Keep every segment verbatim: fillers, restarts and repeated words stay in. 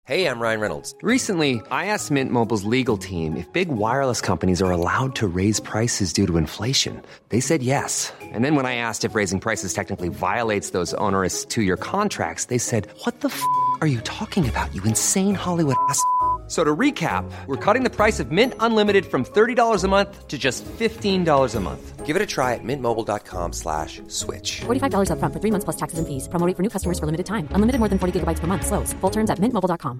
Hey, I'm Ryan Reynolds. Recently, I asked Mint Mobile's legal team if big wireless companies are allowed to raise prices due to inflation. They said yes. And then when I asked if raising prices technically violates those onerous two-year contracts, they said, what the f*** are you talking about, you insane Hollywood ass f- So to recap, we're cutting the price of Mint Unlimited from thirty dollars a month to just fifteen dollars a month. Give it a try at mintmobile.com slash switch. forty-five dollars up front for three months plus taxes and fees. Promo rate for new customers for limited time. Unlimited more than forty gigabytes per month. Slows full terms at mint mobile dot com.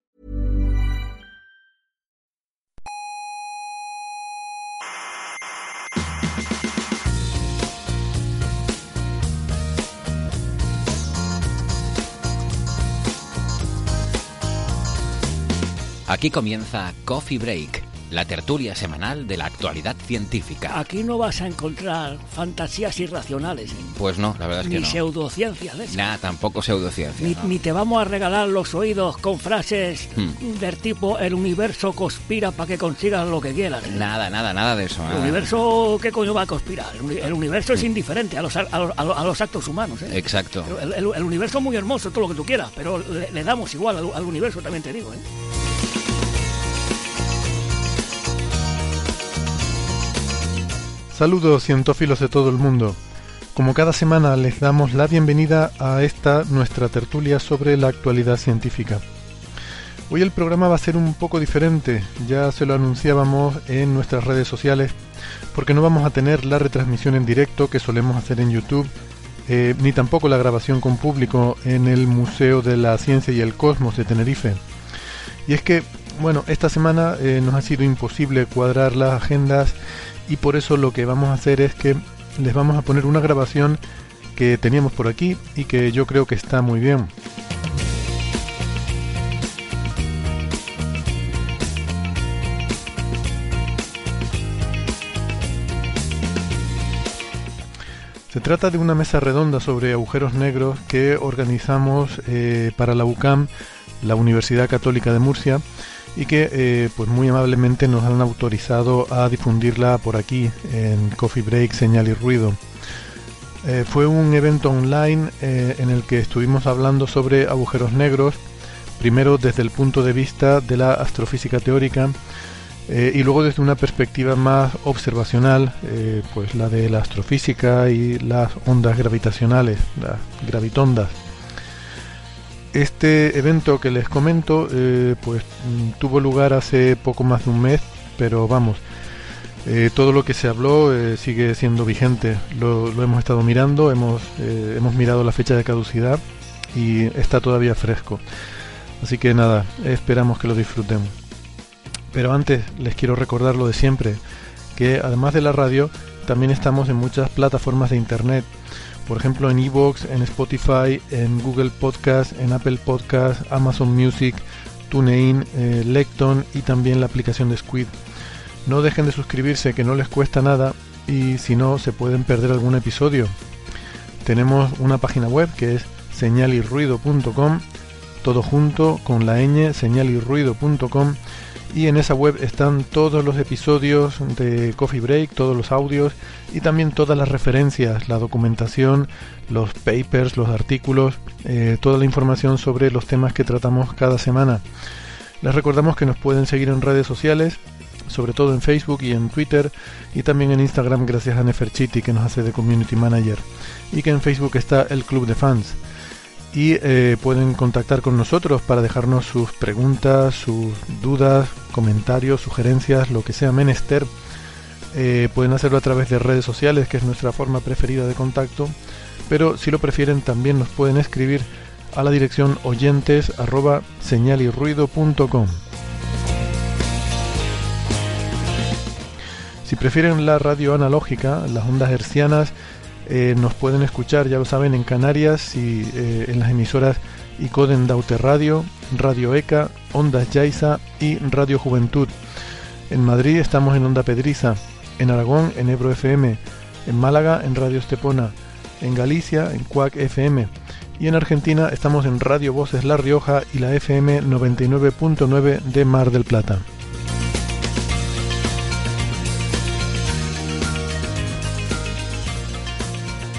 Aquí comienza Coffee Break, la tertulia semanal de la actualidad científica. Aquí no vas a encontrar fantasías irracionales. ¿eh? Pues no, la verdad es que ni no. Ni pseudociencias de esas. Nah, tampoco pseudociencia. Ni, no. ni te vamos a regalar los oídos con frases hmm. del tipo el universo conspira para que consigas lo que quieras. ¿eh? Nada, nada, nada de eso. El nada. universo, ¿qué coño va a conspirar? El, el universo hmm. es indiferente a los, a, los, a los actos humanos. ¿eh? Exacto. El, el, el universo es muy hermoso, todo lo que tú quieras, pero le, le damos igual al, al universo, también te digo. ¿eh? Saludos cientófilos de todo el mundo. Como cada semana les damos la bienvenida a esta nuestra tertulia sobre la actualidad científica. Hoy el programa va a ser un poco diferente, ya se lo anunciábamos en nuestras redes sociales, porque no vamos a tener la retransmisión en directo que solemos hacer en YouTube, eh, ni tampoco la grabación con público en el Museo de la Ciencia y el Cosmos de Tenerife. Y es que, bueno, esta semana eh, nos ha sido imposible cuadrar las agendas y por eso lo que vamos a hacer es que les vamos a poner una grabación que teníamos por aquí y que yo creo que está muy bien. Se trata de una mesa redonda sobre agujeros negros que organizamos eh, para la U C A M, la Universidad Católica de Murcia, y que eh, pues muy amablemente nos han autorizado a difundirla por aquí en Coffee Break, Señal y Ruido. Eh, fue un evento online eh, en el que estuvimos hablando sobre agujeros negros, primero desde el punto de vista de la astrofísica teórica eh, y luego desde una perspectiva más observacional, eh, pues la de la astrofísica y las ondas gravitacionales, las gravitondas. Este evento que les comento eh, pues tuvo lugar hace poco más de un mes, pero vamos, eh, todo lo que se habló eh, sigue siendo vigente. Lo, lo hemos estado mirando, hemos, eh, hemos mirado la fecha de caducidad y está todavía fresco. Así que nada, esperamos que lo disfruten. Pero antes les quiero recordar lo de siempre, que además de la radio, también estamos en muchas plataformas de internet. Por ejemplo, en iVoox, en Spotify, en Google Podcast, en Apple Podcast, Amazon Music, TuneIn, eh, Lecton y también la aplicación de Squid. No dejen de suscribirse, que no les cuesta nada y si no se pueden perder algún episodio. Tenemos una página web que es señal y ruido punto com, todo junto con la ñ, señal y ruido punto com, y en esa web están todos los episodios de Coffee Break, todos los audios y también todas las referencias, la documentación, los papers, los artículos, eh, toda la información sobre los temas que tratamos cada semana. Les recordamos que nos pueden seguir en redes sociales, sobre todo en Facebook y en Twitter, y también en Instagram gracias a Neferchiti, que nos hace de Community Manager, y que en Facebook está el Club de Fans. Y eh, pueden contactar con nosotros para dejarnos sus preguntas, sus dudas, comentarios, sugerencias, lo que sea menester. Eh, pueden hacerlo a través de redes sociales, que es nuestra forma preferida de contacto, pero si lo prefieren también nos pueden escribir a la dirección oyentes arroba señalirruido punto com. Si prefieren la radio analógica, las ondas hertzianas, Eh, nos pueden escuchar, ya lo saben, en Canarias y eh, en las emisoras Icoden Daute Radio, Radio ECA, Ondas Yaiza y Radio Juventud. En Madrid estamos en Onda Pedriza, en Aragón en Ebro F M, en Málaga en Radio Estepona, en Galicia en Cuac F M y en Argentina estamos en Radio Voces La Rioja y la F M noventa y nueve punto nueve de Mar del Plata.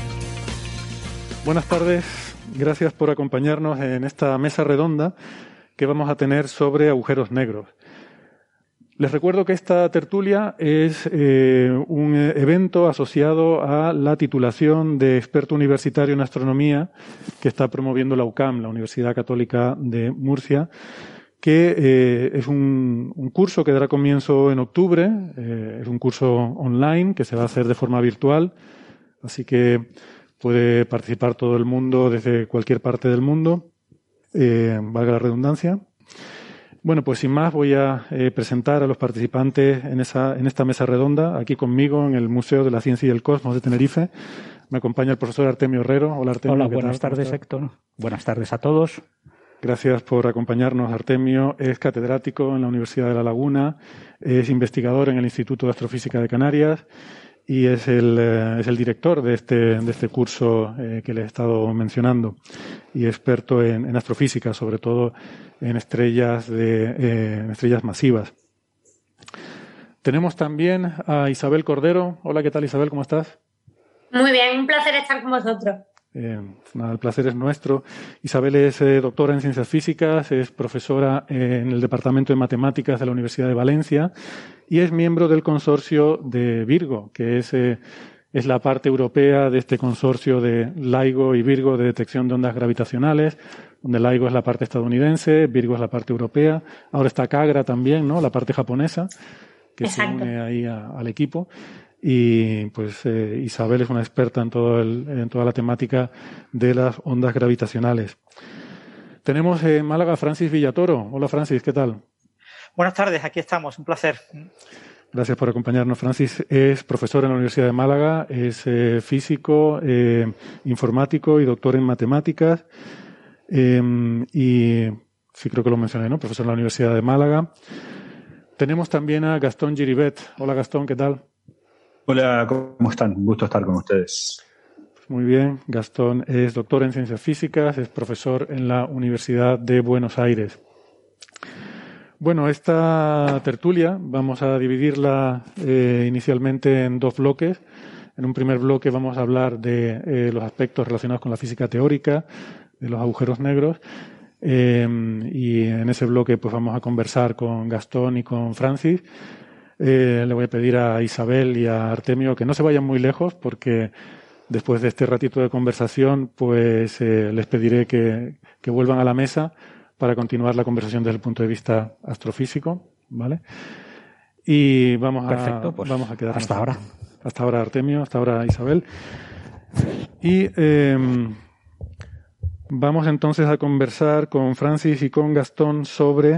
Buenas tardes, gracias por acompañarnos en esta mesa redonda que vamos a tener sobre agujeros negros. Les recuerdo que esta tertulia es eh, un evento asociado a la titulación de experto universitario en astronomía que está promoviendo la U C A M, la Universidad Católica de Murcia, que eh, es un, un curso que dará comienzo en octubre. Eh, es un curso online que se va a hacer de forma virtual, así que puede participar todo el mundo desde cualquier parte del mundo, eh, valga la redundancia. Bueno, pues sin más voy a eh, presentar a los participantes en, esa, en esta mesa redonda, aquí conmigo en el Museo de la Ciencia y el Cosmos de Tenerife. Me acompaña el profesor Artemio Herrero. Hola, Artemio. Hola, buenas tardes, Héctor. Buenas tardes a todos. Gracias por acompañarnos, Artemio. Es catedrático en la Universidad de La Laguna, es investigador en el Instituto de Astrofísica de Canarias y es el, eh, es el director de este, de este curso eh, que le he estado mencionando, y experto en, en astrofísica, sobre todo en estrellas, de, eh, en estrellas masivas. Tenemos también a Isabel Cordero. Hola, ¿qué tal, Isabel? ¿Cómo estás? Muy bien, un placer estar con vosotros. Eh, nada, el placer es nuestro. Isabel es eh, doctora en Ciencias Físicas, es profesora eh, en el Departamento de Matemáticas de la Universidad de Valencia y es miembro del consorcio de Virgo, que es, eh, es la parte europea de este consorcio de LIGO y Virgo de detección de ondas gravitacionales, donde LIGO es la parte estadounidense, Virgo es la parte europea. Ahora está CAGRA también, ¿no? La parte japonesa, que Exacto. se une ahí a, al equipo. Y pues eh, Isabel es una experta en, todo el, en toda la temática de las ondas gravitacionales. Tenemos en Málaga a Francis Villatoro. Hola, Francis, ¿qué tal? Buenas tardes, aquí estamos, un placer. Gracias por acompañarnos. Francis es profesor en la Universidad de Málaga, es eh, físico, eh, informático y doctor en matemáticas. Eh, y sí, creo que lo mencioné, ¿no? Profesor en la Universidad de Málaga. Tenemos también a Gastón Giribet. Hola, Gastón, ¿qué tal? Hola, ¿cómo están? Un gusto estar con ustedes. Muy bien. Gastón es doctor en Ciencias Físicas, es profesor en la Universidad de Buenos Aires. Bueno, esta tertulia vamos a dividirla eh, inicialmente en dos bloques. En un primer bloque vamos a hablar de eh, los aspectos relacionados con la física teórica, de los agujeros negros. Eh, y en ese bloque pues vamos a conversar con Gastón y con Francis. Eh, le voy a pedir a Isabel y a Artemio que no se vayan muy lejos, porque después de este ratito de conversación pues eh, les pediré que, que vuelvan a la mesa para continuar la conversación desde el punto de vista astrofísico, ¿vale? Y vamos a, Perfecto, pues vamos a quedar hasta ahora. Hasta ahora Artemio, hasta ahora Isabel. Y eh, vamos entonces a conversar con Francis y con Gastón sobre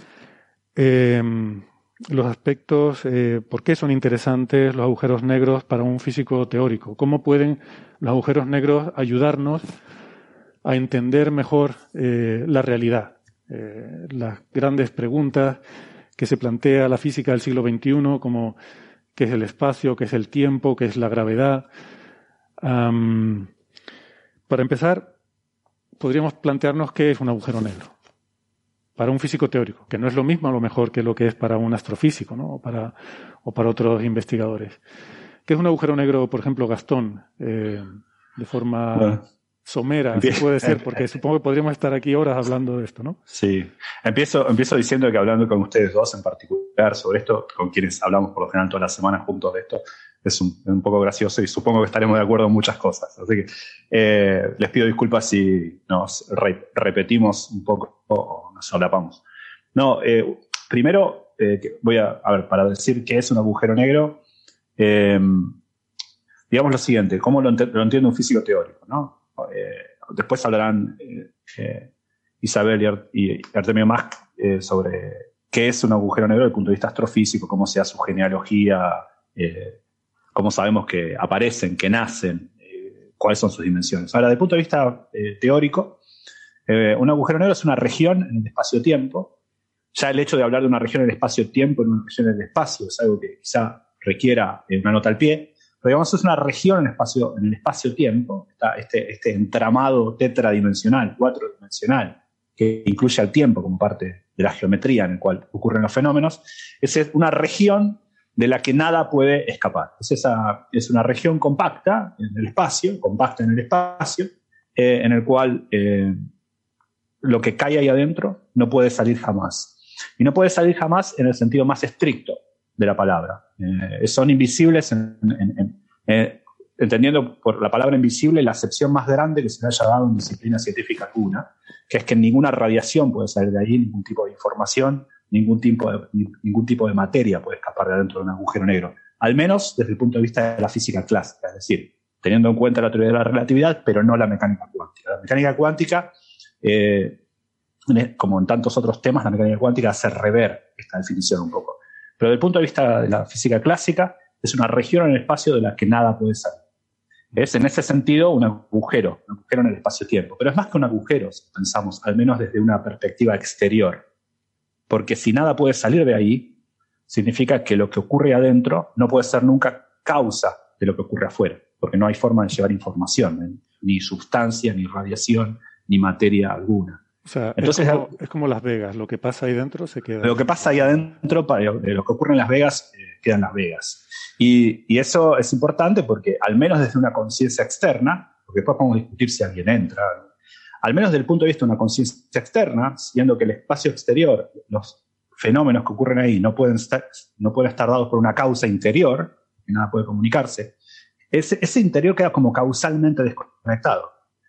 eh, los aspectos, eh, por qué son interesantes los agujeros negros para un físico teórico. ¿Cómo pueden los agujeros negros ayudarnos a entender mejor eh, la realidad? Eh, las grandes preguntas que se plantea la física del siglo veintiuno, como qué es el espacio, qué es el tiempo, qué es la gravedad. Um, para empezar, podríamos plantearnos qué es un agujero negro para un físico teórico, que no es lo mismo a lo mejor que lo que es para un astrofísico, ¿no? o, para, o para otros investigadores. ¿Qué es un agujero negro, por ejemplo, Gastón? Eh, de forma bueno, somera, si puede ser, porque supongo que podríamos estar aquí horas hablando de esto, ¿no? Sí. Empiezo, empiezo diciendo que hablando con ustedes dos en particular sobre esto, con quienes hablamos por lo general todas las semanas juntos de esto, es un, un poco gracioso y supongo que estaremos de acuerdo en muchas cosas. Así que eh, les pido disculpas si nos re repetimos un poco o nos solapamos. No, eh, primero eh, voy a, a ver, para decir qué es un agujero negro, eh, digamos lo siguiente, cómo lo, ent lo entiende un físico teórico, ¿no? Eh, después hablarán eh, eh, Isabel y, Ar y Artemio más eh, sobre qué es un agujero negro desde el punto de vista astrofísico, cómo sea su genealogía, eh, cómo sabemos que aparecen, que nacen, eh, cuáles son sus dimensiones. Ahora, desde el punto de vista eh, teórico, eh, un agujero negro es una región en el espacio-tiempo. Ya el hecho de hablar de una región en el espacio-tiempo, en una región en el espacio, es algo que quizá requiera eh, una nota al pie, pero digamos es una región en el espacio, en el espacio-tiempo, este, este entramado tetradimensional, cuatrodimensional, que incluye al tiempo como parte de la geometría en el cual ocurren los fenómenos. Es una región de la que nada puede escapar. Es, esa, es una región compacta en el espacio, compacta en el espacio, eh, en el cual eh, lo que cae ahí adentro no puede salir jamás. Y no puede salir jamás en el sentido más estricto de la palabra. Eh, son invisibles, en, en, en, eh, entendiendo por la palabra invisible la acepción más grande que se le haya dado en disciplina científica alguna, que es que ninguna radiación puede salir de ahí, ningún tipo de información, ningún tipo de, ningún tipo de materia puede escapar de adentro de un agujero negro. Al menos desde el punto de vista de la física clásica, es decir, teniendo en cuenta la teoría de la relatividad, pero no la mecánica cuántica. La mecánica cuántica, eh, como en tantos otros temas, la mecánica cuántica hace rever esta definición un poco. Pero desde el punto de vista de la física clásica, es una región en el espacio de la que nada puede salir. Es en ese sentido un agujero, un agujero en el espacio-tiempo. Pero es más que un agujero, si pensamos, al menos desde una perspectiva exterior. Porque si nada puede salir de ahí, significa que lo que ocurre adentro no puede ser nunca causa de lo que ocurre afuera. Porque no hay forma de llevar información, ¿eh? Ni sustancia, ni radiación, ni materia alguna. O sea, entonces, es, como, es como Las Vegas, lo que pasa ahí dentro se queda. Lo que pasa ahí adentro, para lo que ocurre en Las Vegas, eh, queda en Las Vegas. Y, y eso es importante porque, al menos desde una conciencia externa, porque después podemos discutir si alguien entra, al menos desde el punto de vista de una conciencia externa, siendo que el espacio exterior, los fenómenos que ocurren ahí no pueden estar, no pueden estar dados por una causa interior, que nada puede comunicarse, ese, ese interior queda como causalmente desconectado.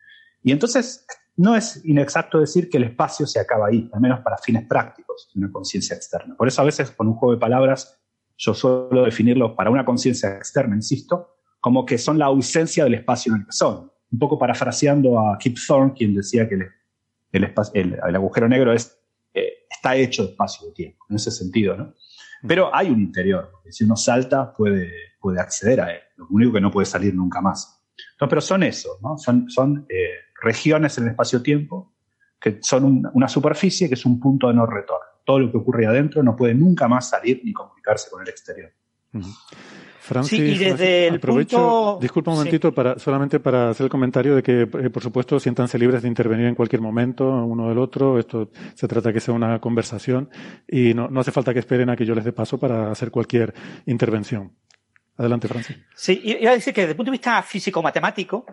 Y entonces no es inexacto decir que el espacio se acaba ahí, al menos para fines prácticos de una conciencia externa. Por eso a veces con un juego de palabras yo suelo definirlo para una conciencia externa, insisto, como que son la ausencia del espacio en el que son. Un poco parafraseando a Kip Thorne, quien decía que el, el, espacio, el, el agujero negro es, eh, está hecho de espacio y de tiempo, en ese sentido, ¿no? Pero hay un interior, porque si uno salta puede, puede acceder a él, lo único que no puede salir nunca más. Entonces, pero son eso, ¿no? Son, son eh, regiones en el espacio-tiempo que son un, una superficie que es un punto de no retorno. Todo lo que ocurre ahí adentro no puede nunca más salir ni comunicarse con el exterior. Uh-huh. Francis, sí, y desde el aprovecho, punto... disculpa un momentito, sí. para, solamente para hacer el comentario de que, eh, por supuesto, siéntanse libres de intervenir en cualquier momento, uno del otro. Esto se trata de que sea una conversación y no, no hace falta que esperen a que yo les dé paso para hacer cualquier intervención. Adelante, Francis. Sí, iba a decir que desde el punto de vista físico-matemático,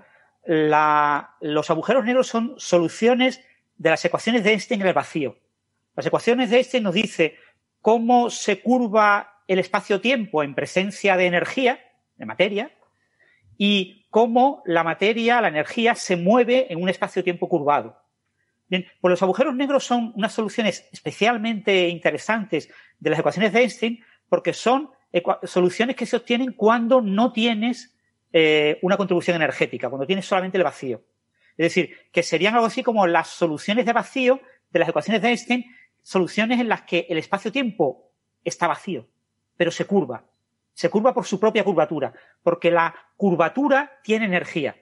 la, los agujeros negros son soluciones de las ecuaciones de Einstein en el vacío. Las ecuaciones de Einstein nos dicen cómo se curva el espacio-tiempo en presencia de energía, de materia, y cómo la materia, la energía, se mueve en un espacio-tiempo curvado. Bien, pues los agujeros negros son unas soluciones especialmente interesantes de las ecuaciones de Einstein porque son soluciones que se obtienen cuando no tienes eh, una contribución energética, cuando tienes solamente el vacío. Es decir, que serían algo así como las soluciones de vacío de las ecuaciones de Einstein, soluciones en las que el espacio-tiempo está vacío, pero se curva. Se curva por su propia curvatura, porque la curvatura tiene energía.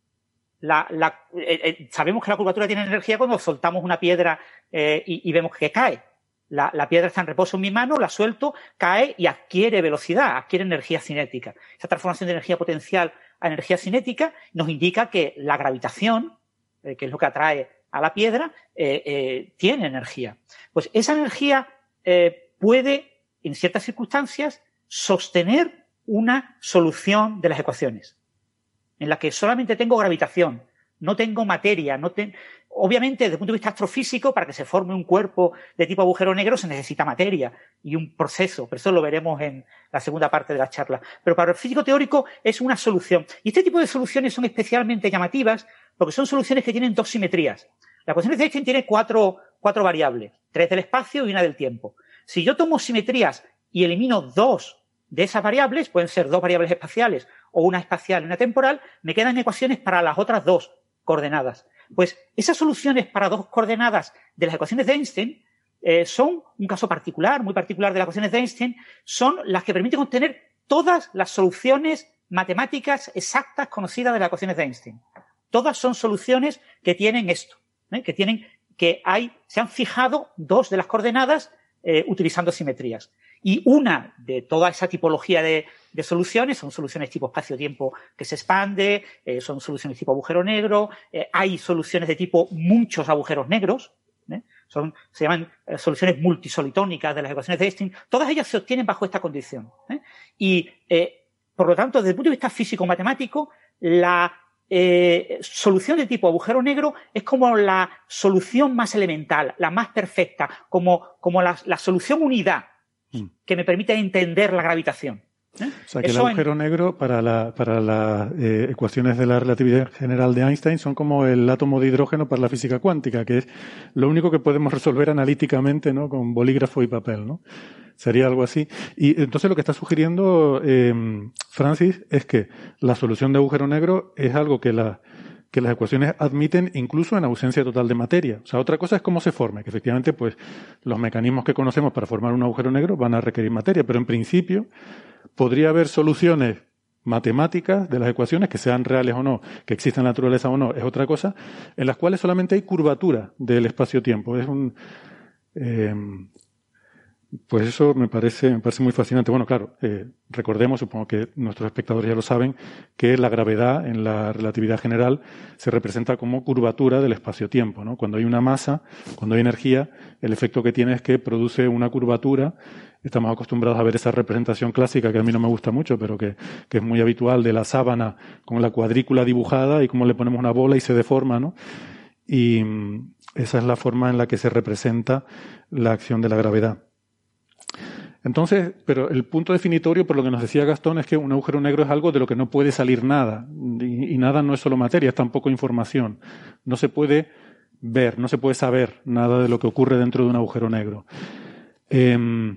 La, la, eh, eh, sabemos que la curvatura tiene energía cuando soltamos una piedra eh, y, y vemos que cae. La, la piedra está en reposo en mi mano, la suelto, cae y adquiere velocidad, adquiere energía cinética. Esa transformación de energía potencial a energía cinética nos indica que la gravitación, eh, que es lo que atrae a la piedra, eh, eh, tiene energía. Pues esa energía eh, puede, en ciertas circunstancias, sostener una solución de las ecuaciones, en la que solamente tengo gravitación, no tengo materia, no ten... Obviamente, desde el punto de vista astrofísico, para que se forme un cuerpo de tipo agujero negro se necesita materia y un proceso, pero eso lo veremos en la segunda parte de la charla. Pero para el físico teórico es una solución. Y este tipo de soluciones son especialmente llamativas porque son soluciones que tienen dos simetrías. La ecuación de Einstein tiene cuatro, cuatro variables, tres del espacio y una del tiempo. Si yo tomo simetrías y elimino dos de esas variables, pueden ser dos variables espaciales o una espacial y una temporal, me quedan ecuaciones para las otras dos coordenadas. Pues esas soluciones para dos coordenadas de las ecuaciones de Einstein eh, son un caso particular, muy particular de las ecuaciones de Einstein, son las que permiten obtener todas las soluciones matemáticas exactas conocidas de las ecuaciones de Einstein. Todas son soluciones que tienen esto, ¿eh? que tienen que hay, se han fijado dos de las coordenadas eh, utilizando simetrías. Y una de toda esa tipología de, de soluciones son soluciones tipo espacio-tiempo que se expande, eh, son soluciones tipo agujero negro, eh, hay soluciones de tipo muchos agujeros negros, ¿eh? son, se llaman eh, soluciones multisolitónicas de las ecuaciones de Einstein. Todas ellas se obtienen bajo esta condición. ¿eh? Y, eh, por lo tanto, desde el punto de vista físico-matemático, la eh, solución de tipo agujero negro es como la solución más elemental, la más perfecta, como, como la, la solución unidad mm. que me permite entender la gravitación. ¿Eh? O sea, que Eso el agujero en... negro para, la, para las eh, ecuaciones de la relatividad general de Einstein son como el átomo de hidrógeno para la física cuántica, que es lo único que podemos resolver analíticamente, ¿no? Con bolígrafo y papel, ¿no? Sería algo así. Y entonces lo que está sugiriendo eh, Francis es que la solución de agujero negro es algo que, la, que las ecuaciones admiten incluso en ausencia total de materia. O sea, otra cosa es cómo se forma, que efectivamente pues los mecanismos que conocemos para formar un agujero negro van a requerir materia, pero en principio podría haber soluciones matemáticas de las ecuaciones, que sean reales o no, que existan en la naturaleza o no, es otra cosa, en las cuales solamente hay curvatura del espacio-tiempo. Es un... Eh, Pues eso me parece, me parece muy fascinante. Bueno, claro, eh, recordemos, supongo que nuestros espectadores ya lo saben, que la gravedad en la relatividad general se representa como curvatura del espacio-tiempo, ¿no? Cuando hay una masa, cuando hay energía, el efecto que tiene es que produce una curvatura. Estamos acostumbrados a ver esa representación clásica, que a mí no me gusta mucho, pero que, que es muy habitual, de la sábana con la cuadrícula dibujada y cómo le ponemos una bola y se deforma, ¿no? Y esa es la forma en la que se representa la acción de la gravedad. Entonces, pero el punto definitorio, por lo que nos decía Gastón, es que un agujero negro es algo de lo que no puede salir nada. Y, y nada no es solo materia, es tampoco información. No se puede ver, no se puede saber nada de lo que ocurre dentro de un agujero negro. Eh,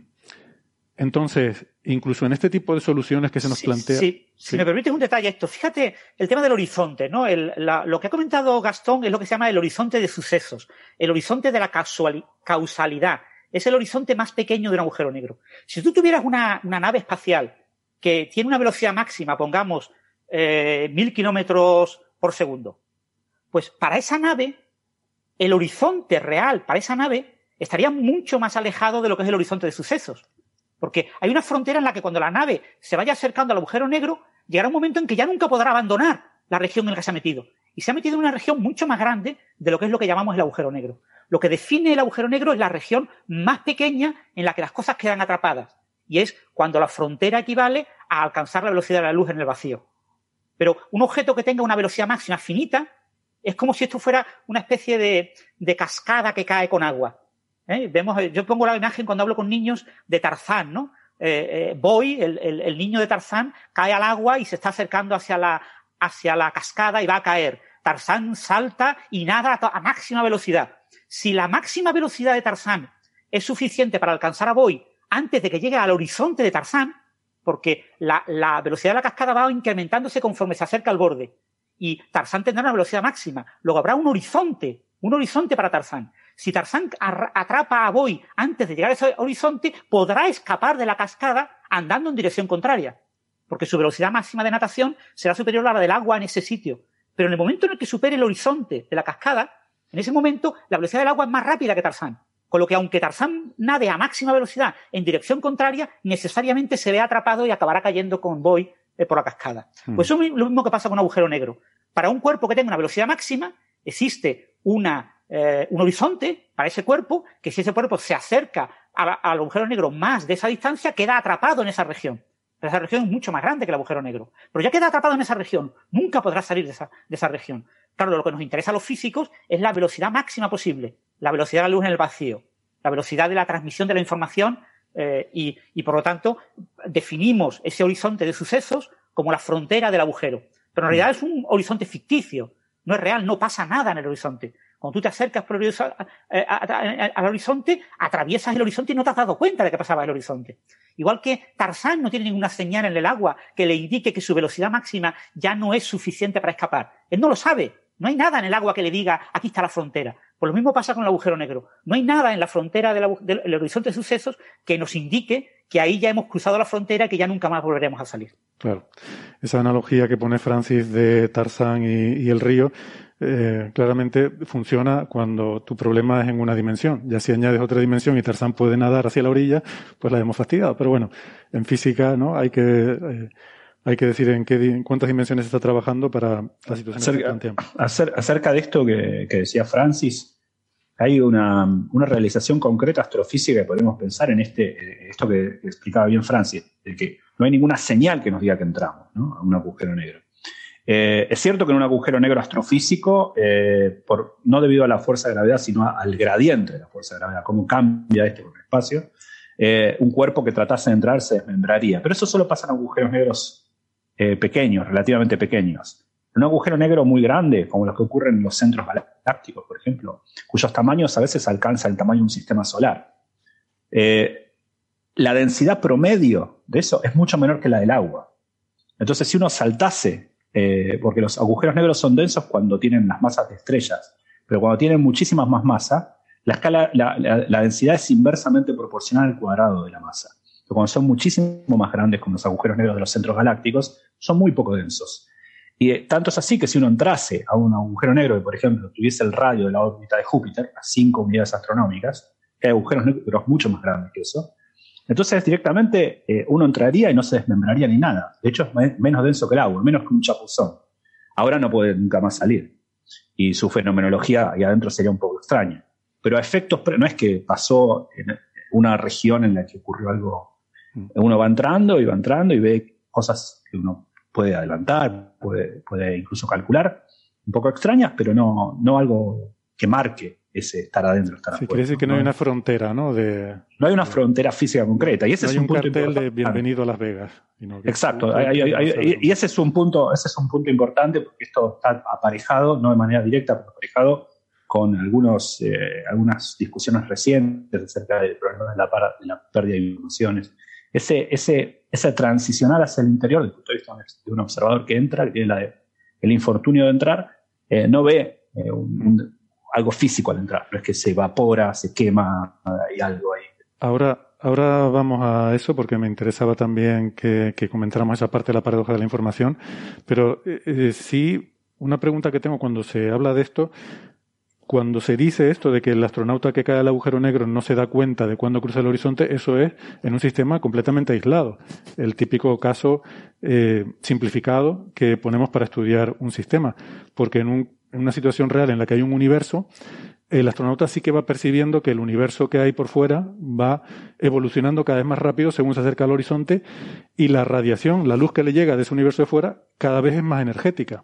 entonces, incluso en este tipo de soluciones que se nos sí, plantea... Sí. Si sí. me permites un detalle esto, fíjate el tema del horizonte, ¿no? El, la, lo que ha comentado Gastón es lo que se llama el horizonte de sucesos, el horizonte de la casual, causalidad. Es el horizonte más pequeño de un agujero negro. Si tú tuvieras una, una nave espacial que tiene una velocidad máxima, pongamos, eh, mil kilómetros por segundo, pues para esa nave, el horizonte real para esa nave estaría mucho más alejado de lo que es el horizonte de sucesos. Porque hay una frontera en la que cuando la nave se vaya acercando al agujero negro, llegará un momento en que ya nunca podrá abandonar la región en la que se ha metido. Y se ha metido en una región mucho más grande de lo que es lo que llamamos el agujero negro. Lo que define el agujero negro es la región más pequeña en la que las cosas quedan atrapadas. Y es cuando la frontera equivale a alcanzar la velocidad de la luz en el vacío. Pero un objeto que tenga una velocidad máxima finita es como si esto fuera una especie de, de cascada que cae con agua. ¿Eh? Vemos, yo pongo la imagen cuando hablo con niños de Tarzán, ¿no? Eh, eh, Boy, el, el, el niño de Tarzán, cae al agua y se está acercando hacia la, hacia la cascada y va a caer. Tarzán salta y nada a, a máxima velocidad. Si la máxima velocidad de Tarzán es suficiente para alcanzar a Boy antes de que llegue al horizonte de Tarzán, porque la, la velocidad de la cascada va incrementándose conforme se acerca al borde, y Tarzán tendrá una velocidad máxima, luego habrá un horizonte, un horizonte para Tarzán. Si Tarzán atrapa a Boy antes de llegar a ese horizonte, podrá escapar de la cascada andando en dirección contraria, porque su velocidad máxima de natación será superior a la del agua en ese sitio. Pero en el momento en el que supere el horizonte de la cascada, en ese momento la velocidad del agua es más rápida que Tarzán. Con lo que aunque Tarzán nade a máxima velocidad en dirección contraria, necesariamente se ve atrapado y acabará cayendo con Boy eh, por la cascada. Hmm. Pues eso es lo mismo que pasa con un agujero negro. Para un cuerpo que tenga una velocidad máxima, existe una, eh, un horizonte para ese cuerpo, que si ese cuerpo se acerca a, al agujero negro más de esa distancia, queda atrapado en esa región. Pero esa región es mucho más grande que el agujero negro. Pero ya queda atrapado en esa región. Nunca podrá salir de esa, de esa región. Claro, lo que nos interesa a los físicos es la velocidad máxima posible. La velocidad de la luz en el vacío. La velocidad de la transmisión de la información eh, y, y, por lo tanto, definimos ese horizonte de sucesos como la frontera del agujero. Pero en realidad es un horizonte ficticio. No es real, no pasa nada en el horizonte. Cuando tú te acercas por el, a, a, a, al horizonte, atraviesas el horizonte y no te has dado cuenta de que pasaba el horizonte. Igual que Tarzán no tiene ninguna señal en el agua que le indique que su velocidad máxima ya no es suficiente para escapar. Él no lo sabe. No hay nada en el agua que le diga, aquí está la frontera. Pues lo mismo pasa con el agujero negro. No hay nada en la frontera del, del horizonte de sucesos que nos indique que ahí ya hemos cruzado la frontera y que ya nunca más volveremos a salir. Claro. Esa analogía que pone Francis de Tarzán y, y el río, eh, claramente funciona cuando tu problema es en una dimensión. Ya si añades otra dimensión y Tarzán puede nadar hacia la orilla, pues la hemos fastidiado. Pero bueno, en física, ¿no? Hay que... Eh, Hay que decir en, qué, en cuántas dimensiones está trabajando para la situación acerca, que planteamos. Acerca, acerca de esto que, que decía Francis, hay una, una realización concreta astrofísica que podemos pensar en este, esto que explicaba bien Francis, de que no hay ninguna señal que nos diga que entramos, ¿no?, a un agujero negro. Eh, es cierto que en un agujero negro astrofísico, eh, por, no debido a la fuerza de gravedad, sino al gradiente de la fuerza de gravedad, cómo cambia este con el espacio, eh, un cuerpo que tratase de entrar se desmembraría. Pero eso solo pasa en agujeros negros eh, pequeños, relativamente pequeños. En un agujero negro muy grande, como los que ocurren en los centros galácticos, por ejemplo, cuyos tamaños a veces alcanzan el tamaño de un sistema solar, eh, la densidad promedio de eso es mucho menor que la del agua. Entonces, si uno saltase, eh, porque los agujeros negros son densos cuando tienen las masas de estrellas, pero cuando tienen muchísimas más masa, la, escala, la, la, la densidad es inversamente proporcional al cuadrado de la masa. Pero cuando son muchísimo más grandes, como los agujeros negros de los centros galácticos, son muy poco densos. Y eh, tanto es así que si uno entrase a un agujero negro que, por ejemplo, tuviese el radio de la órbita de Júpiter, a cinco unidades astronómicas, que hay agujeros negros mucho más grandes que eso, entonces directamente eh, uno entraría y no se desmembraría ni nada. De hecho, es me- menos denso que el agua, menos que un chapuzón. Ahora no puede nunca más salir. Y su fenomenología ahí adentro sería un poco extraña. Pero a efectos, no es que pasó en una región en la que ocurrió algo. Uno va entrando y va entrando y ve cosas que uno puede adelantar, puede, puede incluso calcular, un poco extrañas, pero no, no algo que marque ese estar adentro, estar Sí, afuera. quiere decir que no hay una frontera, ¿no? De, no hay una frontera física concreta. Y ese no es hay un, un punto cartel importante. de bienvenido a Las Vegas. Sino que Exacto. tú- Hay- hay- hay- y ese es un punto, ese es un punto importante porque esto está aparejado, no de manera directa, pero aparejado con algunos, eh, algunas discusiones recientes acerca del problema de la, para- de la pérdida de informaciones. Ese, ese, ese transicionar hacia el interior, desde el punto de vista de un observador que entra, que tiene la de- el infortunio de entrar, eh, no ve eh, un, un- algo físico al entrar, no es que se evapora, se quema, hay algo ahí. Ahora, ahora vamos a eso porque me interesaba también que, que comentáramos esa parte de la paradoja de la información. Pero eh, eh, sí, una pregunta que tengo cuando se habla de esto, cuando se dice esto de que el astronauta que cae al agujero negro no se da cuenta de cuándo cruza el horizonte, eso es en un sistema completamente aislado. El típico caso eh, simplificado que ponemos para estudiar un sistema. Porque en, un, en una situación real en la que hay un universo, el astronauta sí que va percibiendo que el universo que hay por fuera va evolucionando cada vez más rápido según se acerca al horizonte y la radiación, la luz que le llega de ese universo de fuera, cada vez es más energética.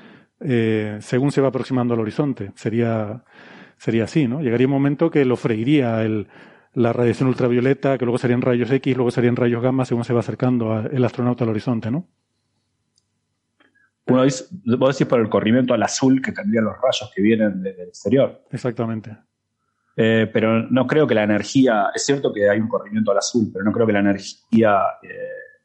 Eh, según se va aproximando al horizonte. Sería, sería así, ¿no? Llegaría un momento que lo freiría el, la radiación ultravioleta, que luego serían rayos X, luego serían rayos gamma, según se va acercando a, el astronauta al horizonte, ¿no? Uno dice, vos decís por el corrimiento al azul que tendrían los rayos que vienen desde el exterior. Exactamente. Eh, pero no creo que la energía, es cierto que hay un corrimiento al azul, pero no creo que la energía eh,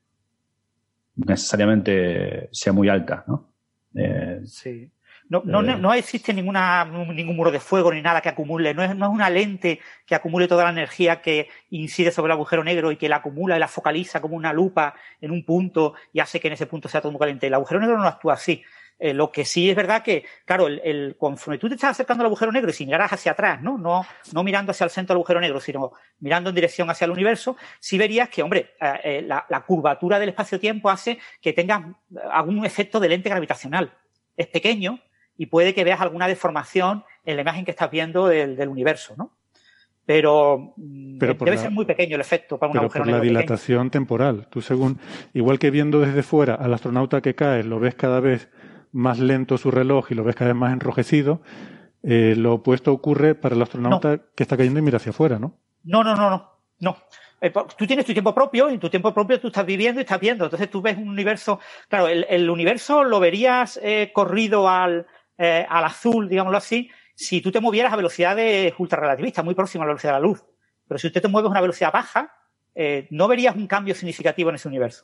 necesariamente sea muy alta, ¿no? Eh, Sí. No, no, eh, no existe ninguna, ningún muro de fuego ni nada que acumule. No es, no es una lente que acumule toda la energía que incide sobre el agujero negro y que la acumula y la focaliza como una lupa en un punto y hace que en ese punto sea todo muy caliente. El agujero negro no actúa así. Eh, lo que sí es verdad que, claro, el, el, conforme tú te estás acercando al agujero negro y si miraras hacia atrás, ¿no? No, no mirando hacia el centro del agujero negro, sino mirando en dirección hacia el universo, sí verías que, hombre, eh, eh, la, la curvatura del espacio-tiempo hace que tengas algún efecto de lente gravitacional. Es pequeño y puede que veas alguna deformación en la imagen que estás viendo del, del universo, ¿no? Pero, Pero por debe la- ser muy pequeño el efecto para un Pero agujero por la negro pequeño. dilatación temporal. Tú según, igual que viendo desde fuera al astronauta que cae, lo ves cada vez más lento su reloj y lo ves cada vez más enrojecido, eh, lo opuesto ocurre para el astronauta que está cayendo y mira hacia afuera, ¿no? No, no, no, no. no. Eh, po- tú tienes tu tiempo propio y en tu tiempo propio tú estás viviendo y estás viendo. Entonces tú ves un universo. Claro, el, el universo lo verías eh, corrido al, eh, al azul, digámoslo así, si tú te movieras a velocidades ultrarrelativistas, muy próxima a la velocidad de la luz. Pero si usted te mueves a una velocidad baja, eh, no verías un cambio significativo en ese universo.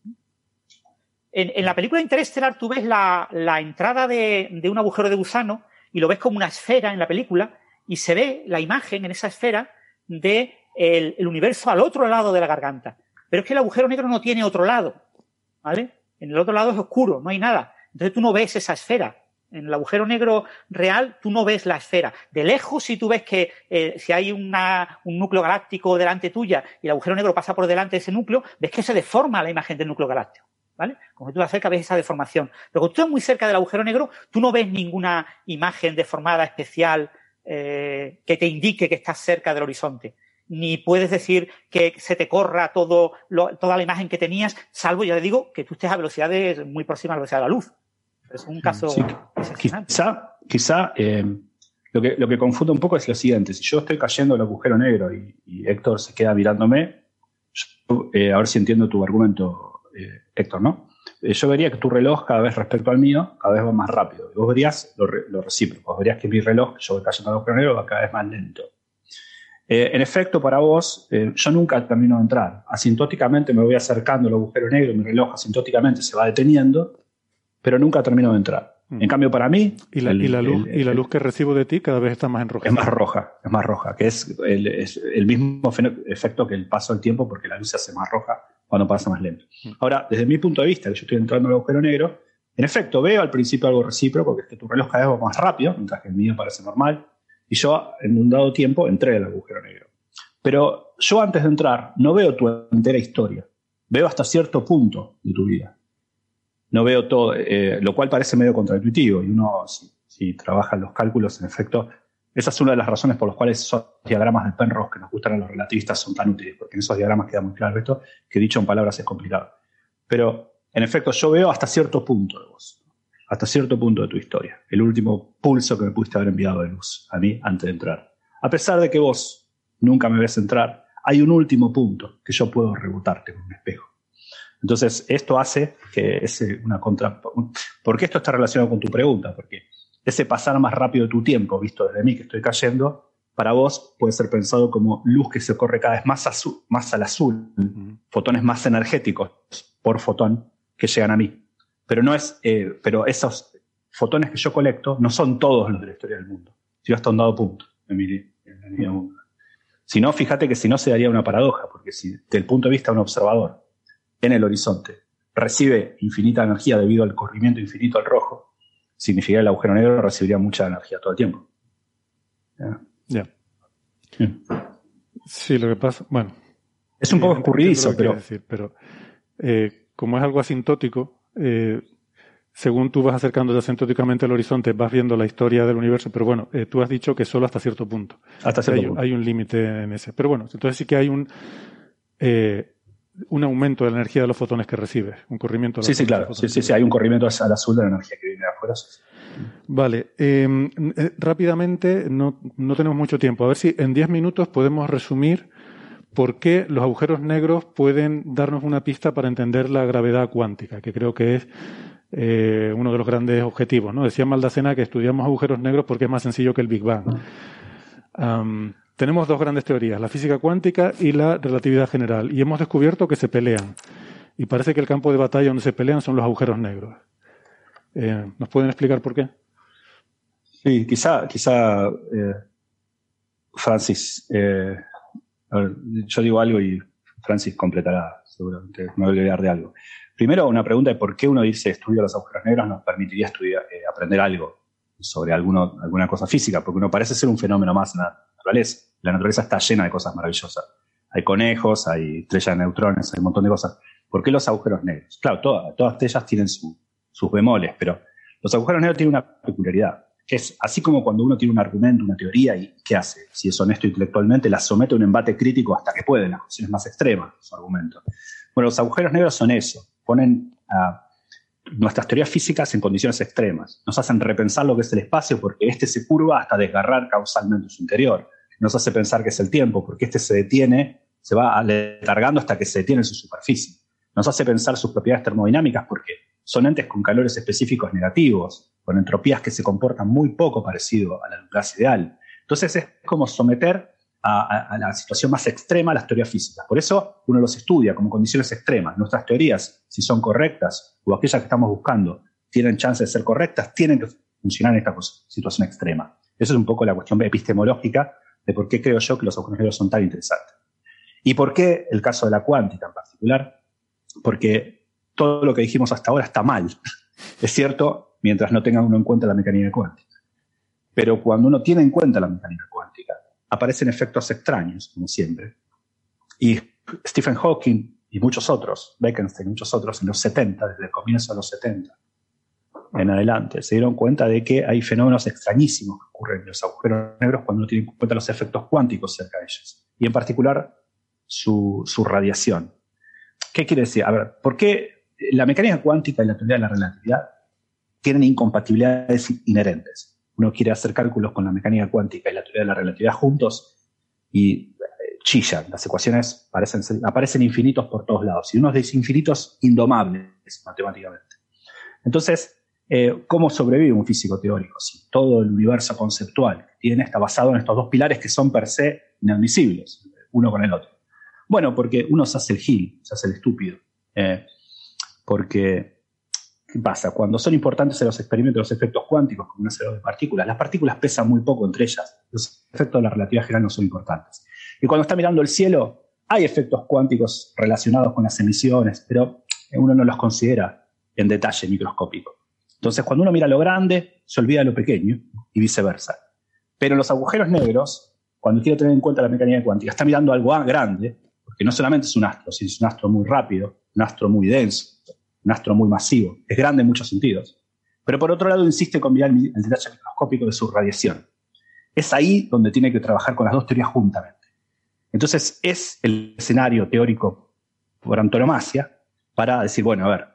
En, en la película Interestelar tú ves la, la entrada de, de un agujero de gusano y lo ves como una esfera en la película y se ve la imagen en esa esfera de el, el universo al otro lado de la garganta. Pero es que el agujero negro no tiene otro lado, ¿vale? En el otro lado es oscuro, no hay nada. Entonces tú no ves esa esfera. En el agujero negro real tú no ves la esfera. De lejos, si tú ves que eh, si hay una, un núcleo galáctico delante tuya y el agujero negro pasa por delante de ese núcleo, ves que se deforma la imagen del núcleo galáctico, ¿vale? Como tú te acercas ves esa deformación. Pero cuando tú estás muy cerca del agujero negro, tú no ves ninguna imagen deformada especial eh, que te indique que estás cerca del horizonte. Ni puedes decir que se te corra todo lo, toda la imagen que tenías, salvo, ya te digo, que tú estés a velocidades muy próximas a la velocidad de la luz. Es un caso sí, excepcional. Quizá, quizá eh, lo, que, lo que confunde un poco es lo siguiente. Si yo estoy cayendo al agujero negro y, y Héctor se queda mirándome, yo, eh, a ver si entiendo tu argumento, eh, Héctor, ¿no? Eh, yo vería que tu reloj, cada vez respecto al mío, cada vez va más rápido. Y vos verías lo, re, lo recíproco. Vos verías que mi reloj, que yo voy cayendo al agujero negro, va cada vez más lento. Eh, en efecto, para vos, eh, yo nunca termino de entrar. Asintóticamente me voy acercando al agujero negro, mi reloj asintóticamente se va deteniendo, pero nunca termino de entrar. Mm. En cambio, para mí... ¿Y la, el, y la, luz, el, y la luz que recibo de ti cada vez está más enrojecida? Es más roja, es más roja, que es el, es el mismo efecto que el paso del tiempo, porque la luz se hace más roja cuando pasa más lento. Mm. Ahora, desde mi punto de vista, que yo estoy entrando al agujero negro, en efecto, veo al principio algo recíproco, que es que tu reloj cada vez va más rápido, mientras que el mío parece normal, y yo, en un dado tiempo, entré al agujero negro. Pero yo, antes de entrar, no veo tu entera historia. Veo hasta cierto punto de tu vida. No veo todo, eh, lo cual parece medio contraintuitivo. Y uno, si, si trabaja en los cálculos, en efecto, esa es una de las razones por las cuales esos diagramas de Penrose que nos gustan a los relativistas son tan útiles, porque en esos diagramas queda muy claro esto, que dicho en palabras es complicado. Pero, en efecto, yo veo hasta cierto punto de vos, hasta cierto punto de tu historia. El último pulso que me pudiste haber enviado de luz a mí antes de entrar. A pesar de que vos nunca me ves entrar, hay un último punto que yo puedo rebotarte con un espejo. Entonces, esto hace que ese una contra... ¿Por qué esto está relacionado con tu pregunta? Porque ese pasar más rápido de tu tiempo, visto desde mí que estoy cayendo, para vos puede ser pensado como luz que se corre cada vez más, azul, más al azul, uh-huh. Fotones más energéticos por fotón que llegan a mí. Pero, no es, eh, pero esos fotones que yo colecto no son todos los de la historia del mundo. Yo hasta un dado punto en mi, en mi mundo. Si no, fíjate que si no se daría una paradoja, porque si desde el punto de vista de un observador en el horizonte recibe infinita energía debido al corrimiento infinito al rojo, significaría que el agujero negro recibiría mucha energía todo el tiempo. Ya. Yeah. Sí. Sí, lo que pasa, bueno. Es un poco escurridizo, pero... Decir, pero eh, como es algo asintótico, eh, según tú vas acercándote asintóticamente al horizonte, vas viendo la historia del universo, pero bueno, eh, tú has dicho que solo hasta cierto punto. Hasta cierto hay, punto. Hay un límite en ese. Pero bueno, entonces sí que hay un eh, un aumento de la energía de los fotones que recibes, un corrimiento. Sí, sí, claro. Sí, sí, sí, hay un corrimiento al azul de la energía que viene de afuera. Vale. Eh, eh, rápidamente, no, no tenemos mucho tiempo. A ver si en diez minutos podemos resumir por qué los agujeros negros pueden darnos una pista para entender la gravedad cuántica, que creo que es eh, uno de los grandes objetivos, ¿no? Decía Maldacena que estudiamos agujeros negros porque es más sencillo que el Big Bang. Um, tenemos dos grandes teorías, la física cuántica y la relatividad general, y hemos descubierto que se pelean. Y parece que el campo de batalla donde se pelean son los agujeros negros. Eh, ¿Nos pueden explicar por qué? Sí, quizá, quizá eh, Francis, eh, a ver, yo digo algo y Francis completará, seguramente me voy a olvidar de algo. Primero, una pregunta de por qué uno dice estudio los agujeros negros nos permitiría estudiar, eh, aprender algo sobre alguno, alguna cosa física, porque uno parece ser un fenómeno más en la naturaleza. La naturaleza está llena de cosas maravillosas. Hay conejos, hay estrellas de neutrones, hay un montón de cosas. ¿Por qué los agujeros negros? Claro, todas, todas ellas tienen su, sus bemoles, pero los agujeros negros tienen una peculiaridad, que es así como cuando uno tiene un argumento, una teoría, y ¿qué hace? Si es honesto intelectualmente, la somete a un embate crítico hasta que puede, en las cuestiones más extremas de su argumento. Bueno, los agujeros negros son eso, ponen a nuestras teorías físicas en condiciones extremas, nos hacen repensar lo que es el espacio porque este se curva hasta desgarrar causalmente su interior, nos hace pensar que es el tiempo porque este se detiene, se va aletargando hasta que se detiene en su superficie, nos hace pensar sus propiedades termodinámicas porque son entes con calores específicos negativos, con entropías que se comportan muy poco parecido a la gas ideal. Entonces es como someter a, a, a la situación más extrema a las teorías físicas. Por eso uno los estudia como condiciones extremas. Nuestras teorías, si son correctas, o aquellas que estamos buscando, tienen chance de ser correctas, tienen que funcionar en esta situación extrema. Eso es un poco la cuestión epistemológica de por qué creo yo que los agujeros negros son tan interesantes. ¿Y por qué el caso de la cuántica en particular? Porque todo lo que dijimos hasta ahora está mal. Es cierto, mientras no tenga uno en cuenta la mecánica cuántica. Pero cuando uno tiene en cuenta la mecánica cuántica, aparecen efectos extraños, como siempre. Y Stephen Hawking y muchos otros, Bekenstein y muchos otros, en los setenta, desde el comienzo de los setenta en adelante, se dieron cuenta de que hay fenómenos extrañísimos que ocurren en los agujeros negros cuando uno tiene en cuenta los efectos cuánticos cerca de ellos. Y en particular, su, su radiación. ¿Qué quiere decir? A ver, ¿por qué la mecánica cuántica y la teoría de la relatividad tienen incompatibilidades inherentes. Uno quiere hacer cálculos con la mecánica cuántica y la teoría de la relatividad juntos y chillan. Las ecuaciones parecen ser, aparecen infinitos por todos lados. Y unos de esos infinitos indomables matemáticamente. Entonces, eh, ¿cómo sobrevive un físico teórico? Si todo el universo conceptual que tiene está basado en estos dos pilares que son per se inadmisibles, uno con el otro. Bueno, porque uno se hace el gil, se hace el estúpido. Eh, porque, ¿qué pasa? Cuando son importantes en los experimentos los efectos cuánticos, como una serie de partículas, las partículas pesan muy poco entre ellas. Los efectos de la relatividad general no son importantes. Y cuando está mirando el cielo, hay efectos cuánticos relacionados con las emisiones, pero uno no los considera en detalle microscópico. Entonces, cuando uno mira lo grande, se olvida de lo pequeño y viceversa. Pero los agujeros negros, cuando quiere tener en cuenta la mecánica cuántica, está mirando algo grande, porque no solamente es un astro, sino es un astro muy rápido, un astro muy denso, un astro muy masivo. Es grande en muchos sentidos. Pero por otro lado, insiste con mirar el detalle microscópico de su radiación. Es ahí donde tiene que trabajar con las dos teorías juntamente. Entonces, es el escenario teórico por antonomasia para decir, bueno, a ver,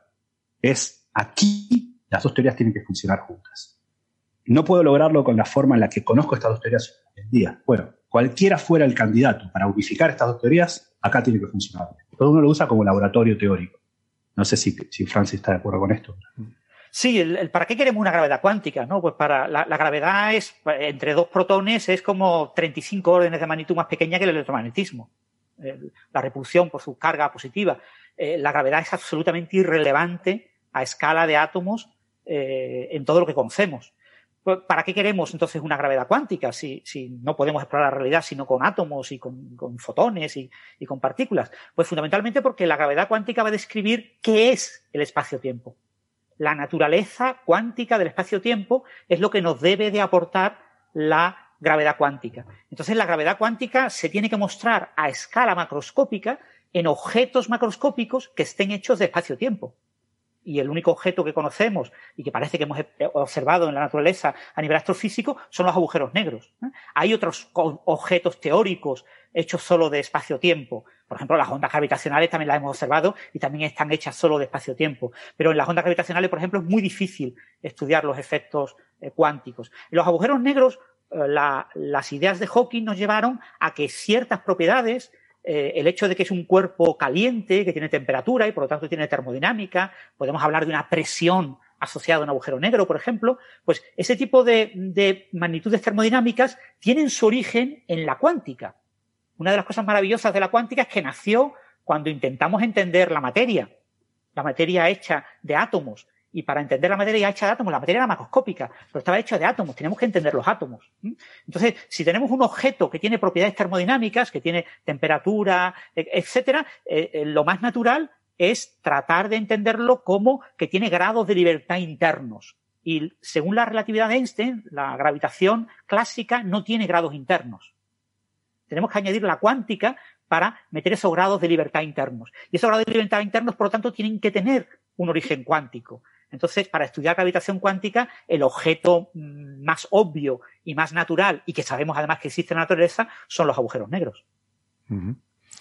es aquí, las dos teorías tienen que funcionar juntas. No puedo lograrlo con la forma en la que conozco estas dos teorías hoy en día. Bueno, cualquiera fuera el candidato para unificar estas dos teorías, acá tiene que funcionar. Todo uno lo usa como laboratorio teórico. No sé si, si Francis está de acuerdo con esto. Sí, el, el ¿para qué queremos una gravedad cuántica? ¿No? Pues para la, la gravedad es, entre dos protones, es como treinta y cinco órdenes de magnitud más pequeña que el electromagnetismo. El, la repulsión por su carga positiva. Eh, la gravedad es absolutamente irrelevante a escala de átomos eh, en todo lo que conocemos. ¿Para qué queremos entonces una gravedad cuántica si, si no podemos explorar la realidad sino con átomos y con, con fotones y, y con partículas? Pues fundamentalmente porque la gravedad cuántica va a describir qué es el espacio-tiempo. La naturaleza cuántica del espacio-tiempo es lo que nos debe de aportar la gravedad cuántica. Entonces la gravedad cuántica se tiene que mostrar a escala macroscópica en objetos macroscópicos que estén hechos de espacio-tiempo. Y el único objeto que conocemos y que parece que hemos observado en la naturaleza a nivel astrofísico son los agujeros negros. Hay otros objetos teóricos hechos solo de espacio-tiempo. Por ejemplo, las ondas gravitacionales también las hemos observado y también están hechas solo de espacio-tiempo. Pero en las ondas gravitacionales, por ejemplo, es muy difícil estudiar los efectos eh, cuánticos. En los agujeros negros, eh, la, las ideas de Hawking nos llevaron a que ciertas propiedades, Eh, el hecho de que es un cuerpo caliente, que tiene temperatura y por lo tanto tiene termodinámica, podemos hablar de una presión asociada a un agujero negro, por ejemplo, pues ese tipo de, de magnitudes termodinámicas tienen su origen en la cuántica. Una de las cosas maravillosas de la cuántica es que nació cuando intentamos entender la materia, la materia hecha de átomos. Y para entender la materia hecha de átomos, la materia era macroscópica, pero estaba hecha de átomos, teníamos que entender los átomos. Entonces, si tenemos un objeto que tiene propiedades termodinámicas, que tiene temperatura, etcétera, eh, lo más natural es tratar de entenderlo como que tiene grados de libertad internos. Y según la relatividad de Einstein, la gravitación clásica no tiene grados internos. Tenemos que añadir la cuántica para meter esos grados de libertad internos. Y esos grados de libertad internos, por lo tanto, tienen que tener un origen cuántico. Entonces, para estudiar gravitación cuántica, el objeto más obvio y más natural, y que sabemos además que existe en la naturaleza, son los agujeros negros. Uh-huh.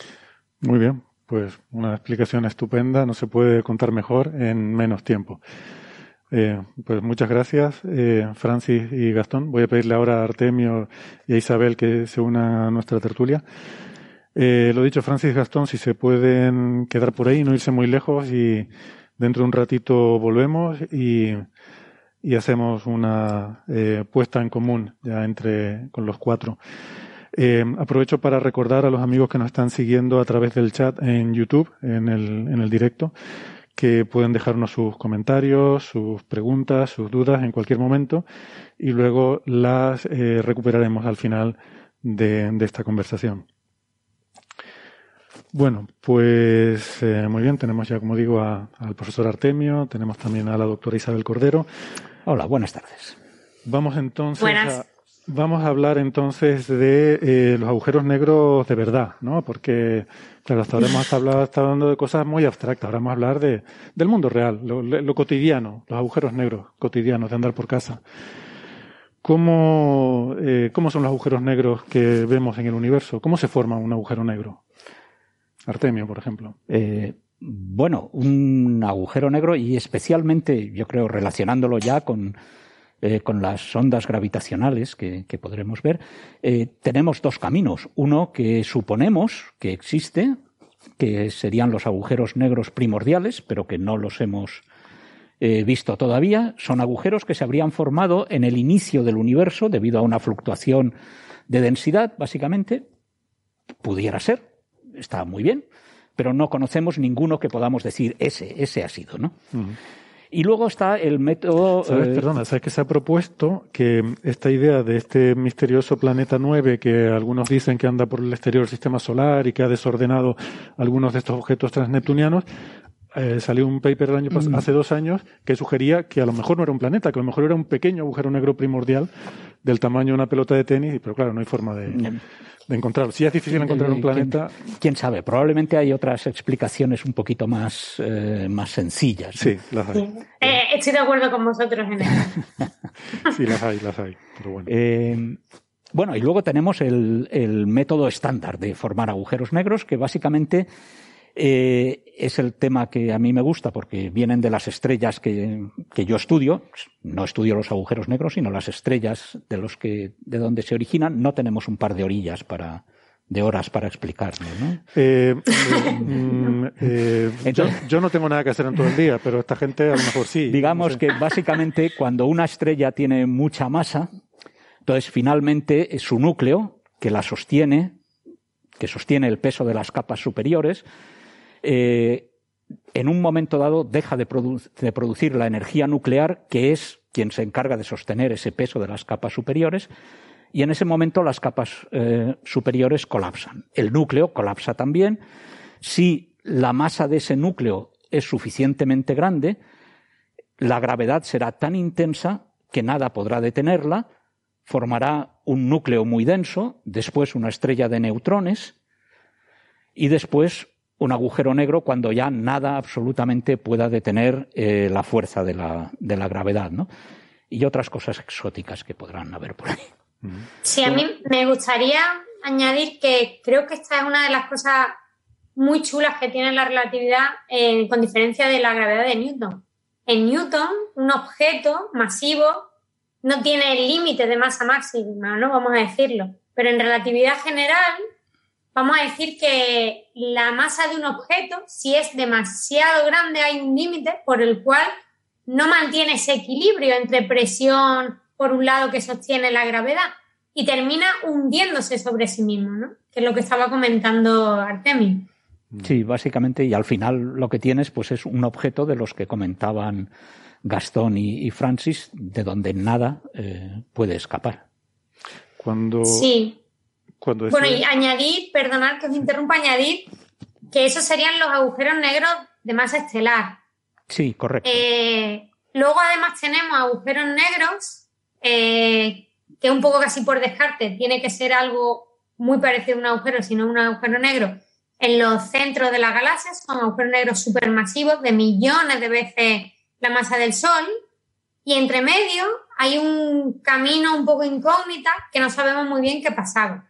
Muy bien, pues una explicación estupenda, no se puede contar mejor en menos tiempo. Eh, pues muchas gracias, eh, Francis y Gastón. Voy a pedirle ahora a Artemio y a Isabel que se unan a nuestra tertulia. Eh, lo dicho, Francis y Gastón, si se pueden quedar por ahí, no irse muy lejos, y dentro de un ratito volvemos y, y hacemos una eh, puesta en común ya entre con los cuatro. Eh, aprovecho para recordar a los amigos que nos están siguiendo a través del chat en YouTube, en el, en el directo, que pueden dejarnos sus comentarios, sus preguntas, sus dudas en cualquier momento, y luego las eh, recuperaremos al final de, de esta conversación. Bueno, pues eh, muy bien, tenemos ya, como digo, a, al profesor Artemio, tenemos también a la doctora Isabel Cordero. Hola, buenas tardes. Vamos entonces Buenas. a, vamos a hablar entonces de eh, los agujeros negros de verdad, ¿no? Porque, claro, hasta ahora hemos hablado, estado hablando de cosas muy abstractas, ahora vamos a hablar de, del mundo real, lo, lo cotidiano, los agujeros negros cotidianos de andar por casa. ¿Cómo, eh, ¿Cómo son los agujeros negros que vemos en el universo? ¿Cómo se forma un agujero negro? Artemio, por ejemplo. Eh, Bueno, un agujero negro y especialmente, yo creo, relacionándolo ya con, eh, con las ondas gravitacionales que, que podremos ver, eh, tenemos dos caminos. Uno que suponemos que existe, que serían los agujeros negros primordiales, pero que no los hemos eh, visto todavía. Son agujeros que se habrían formado en el inicio del universo debido a una fluctuación de densidad, básicamente. Pudiera ser, está muy bien, pero no conocemos ninguno que podamos decir ese, ese ha sido, ¿no? Uh-huh. Y luego está el método... ¿Sabes? Eh... Perdona, ¿sabes que se ha propuesto que esta idea de este misterioso planeta nueve que algunos dicen que anda por el exterior del sistema solar y que ha desordenado algunos de estos objetos transneptunianos, eh, salió un paper el año pas- mm. hace dos años que sugería que a lo mejor no era un planeta, que a lo mejor era un pequeño agujero negro primordial del tamaño de una pelota de tenis, pero claro, no hay forma de... Mm. de encontrarlo. Si es difícil encontrar un planeta... ¿Quién, quién sabe? Probablemente hay otras explicaciones un poquito más, eh, más sencillas, ¿no? Sí, las hay. Sí. Eh, estoy de acuerdo con vosotros en eso. Sí, las hay, las hay. Pero bueno. Eh, bueno, y luego tenemos el, el método estándar de formar agujeros negros, que básicamente eh, es el tema que a mí me gusta porque vienen de las estrellas que, que yo estudio. No estudio los agujeros negros, sino las estrellas de los que, de donde se originan. No tenemos un par de orillas para, de horas para explicarlo, ¿no? Eh, mm, eh, Entonces, yo, yo no tengo nada que hacer en todo el día, pero esta gente a lo mejor sí. Digamos no sé. que básicamente cuando una estrella tiene mucha masa, entonces finalmente su núcleo, que la sostiene, que sostiene el peso de las capas superiores, eh, en un momento dado deja de, produ- de producir la energía nuclear, que es quien se encarga de sostener ese peso de las capas superiores, y en ese momento las capas eh, superiores colapsan. El núcleo colapsa también. Si la masa de ese núcleo es suficientemente grande, la gravedad será tan intensa que nada podrá detenerla, formará un núcleo muy denso, después una estrella de neutrones y después un agujero negro cuando ya nada absolutamente pueda detener eh, la fuerza de la, de la gravedad, ¿no? Y otras cosas exóticas que podrán haber por ahí. Sí, a mí me gustaría añadir que creo que esta es una de las cosas muy chulas que tiene la relatividad, eh, con diferencia de la gravedad de Newton. En Newton, un objeto masivo no tiene límite de masa máxima, ¿no? Vamos a decirlo. Pero en relatividad general, vamos a decir que la masa de un objeto, si es demasiado grande, hay un límite por el cual no mantiene ese equilibrio entre presión por un lado que sostiene la gravedad y termina hundiéndose sobre sí mismo, ¿no? Que es lo que estaba comentando Artemio. Sí, básicamente, y al final lo que tienes pues es un objeto de los que comentaban Gastón y, y Francis, de donde nada eh, puede escapar. Cuando... Sí. Cuando decía... Bueno, y añadir, perdonad que os interrumpa, añadir que esos serían los agujeros negros de masa estelar. Sí, correcto. Eh, luego además tenemos agujeros negros, eh, que un poco casi por descarte tiene que ser algo muy parecido a un agujero, sino un agujero negro en los centros de las galaxias. Son agujeros negros supermasivos de millones de veces la masa del Sol, y entre medio hay un camino un poco incógnita que no sabemos muy bien qué pasaba.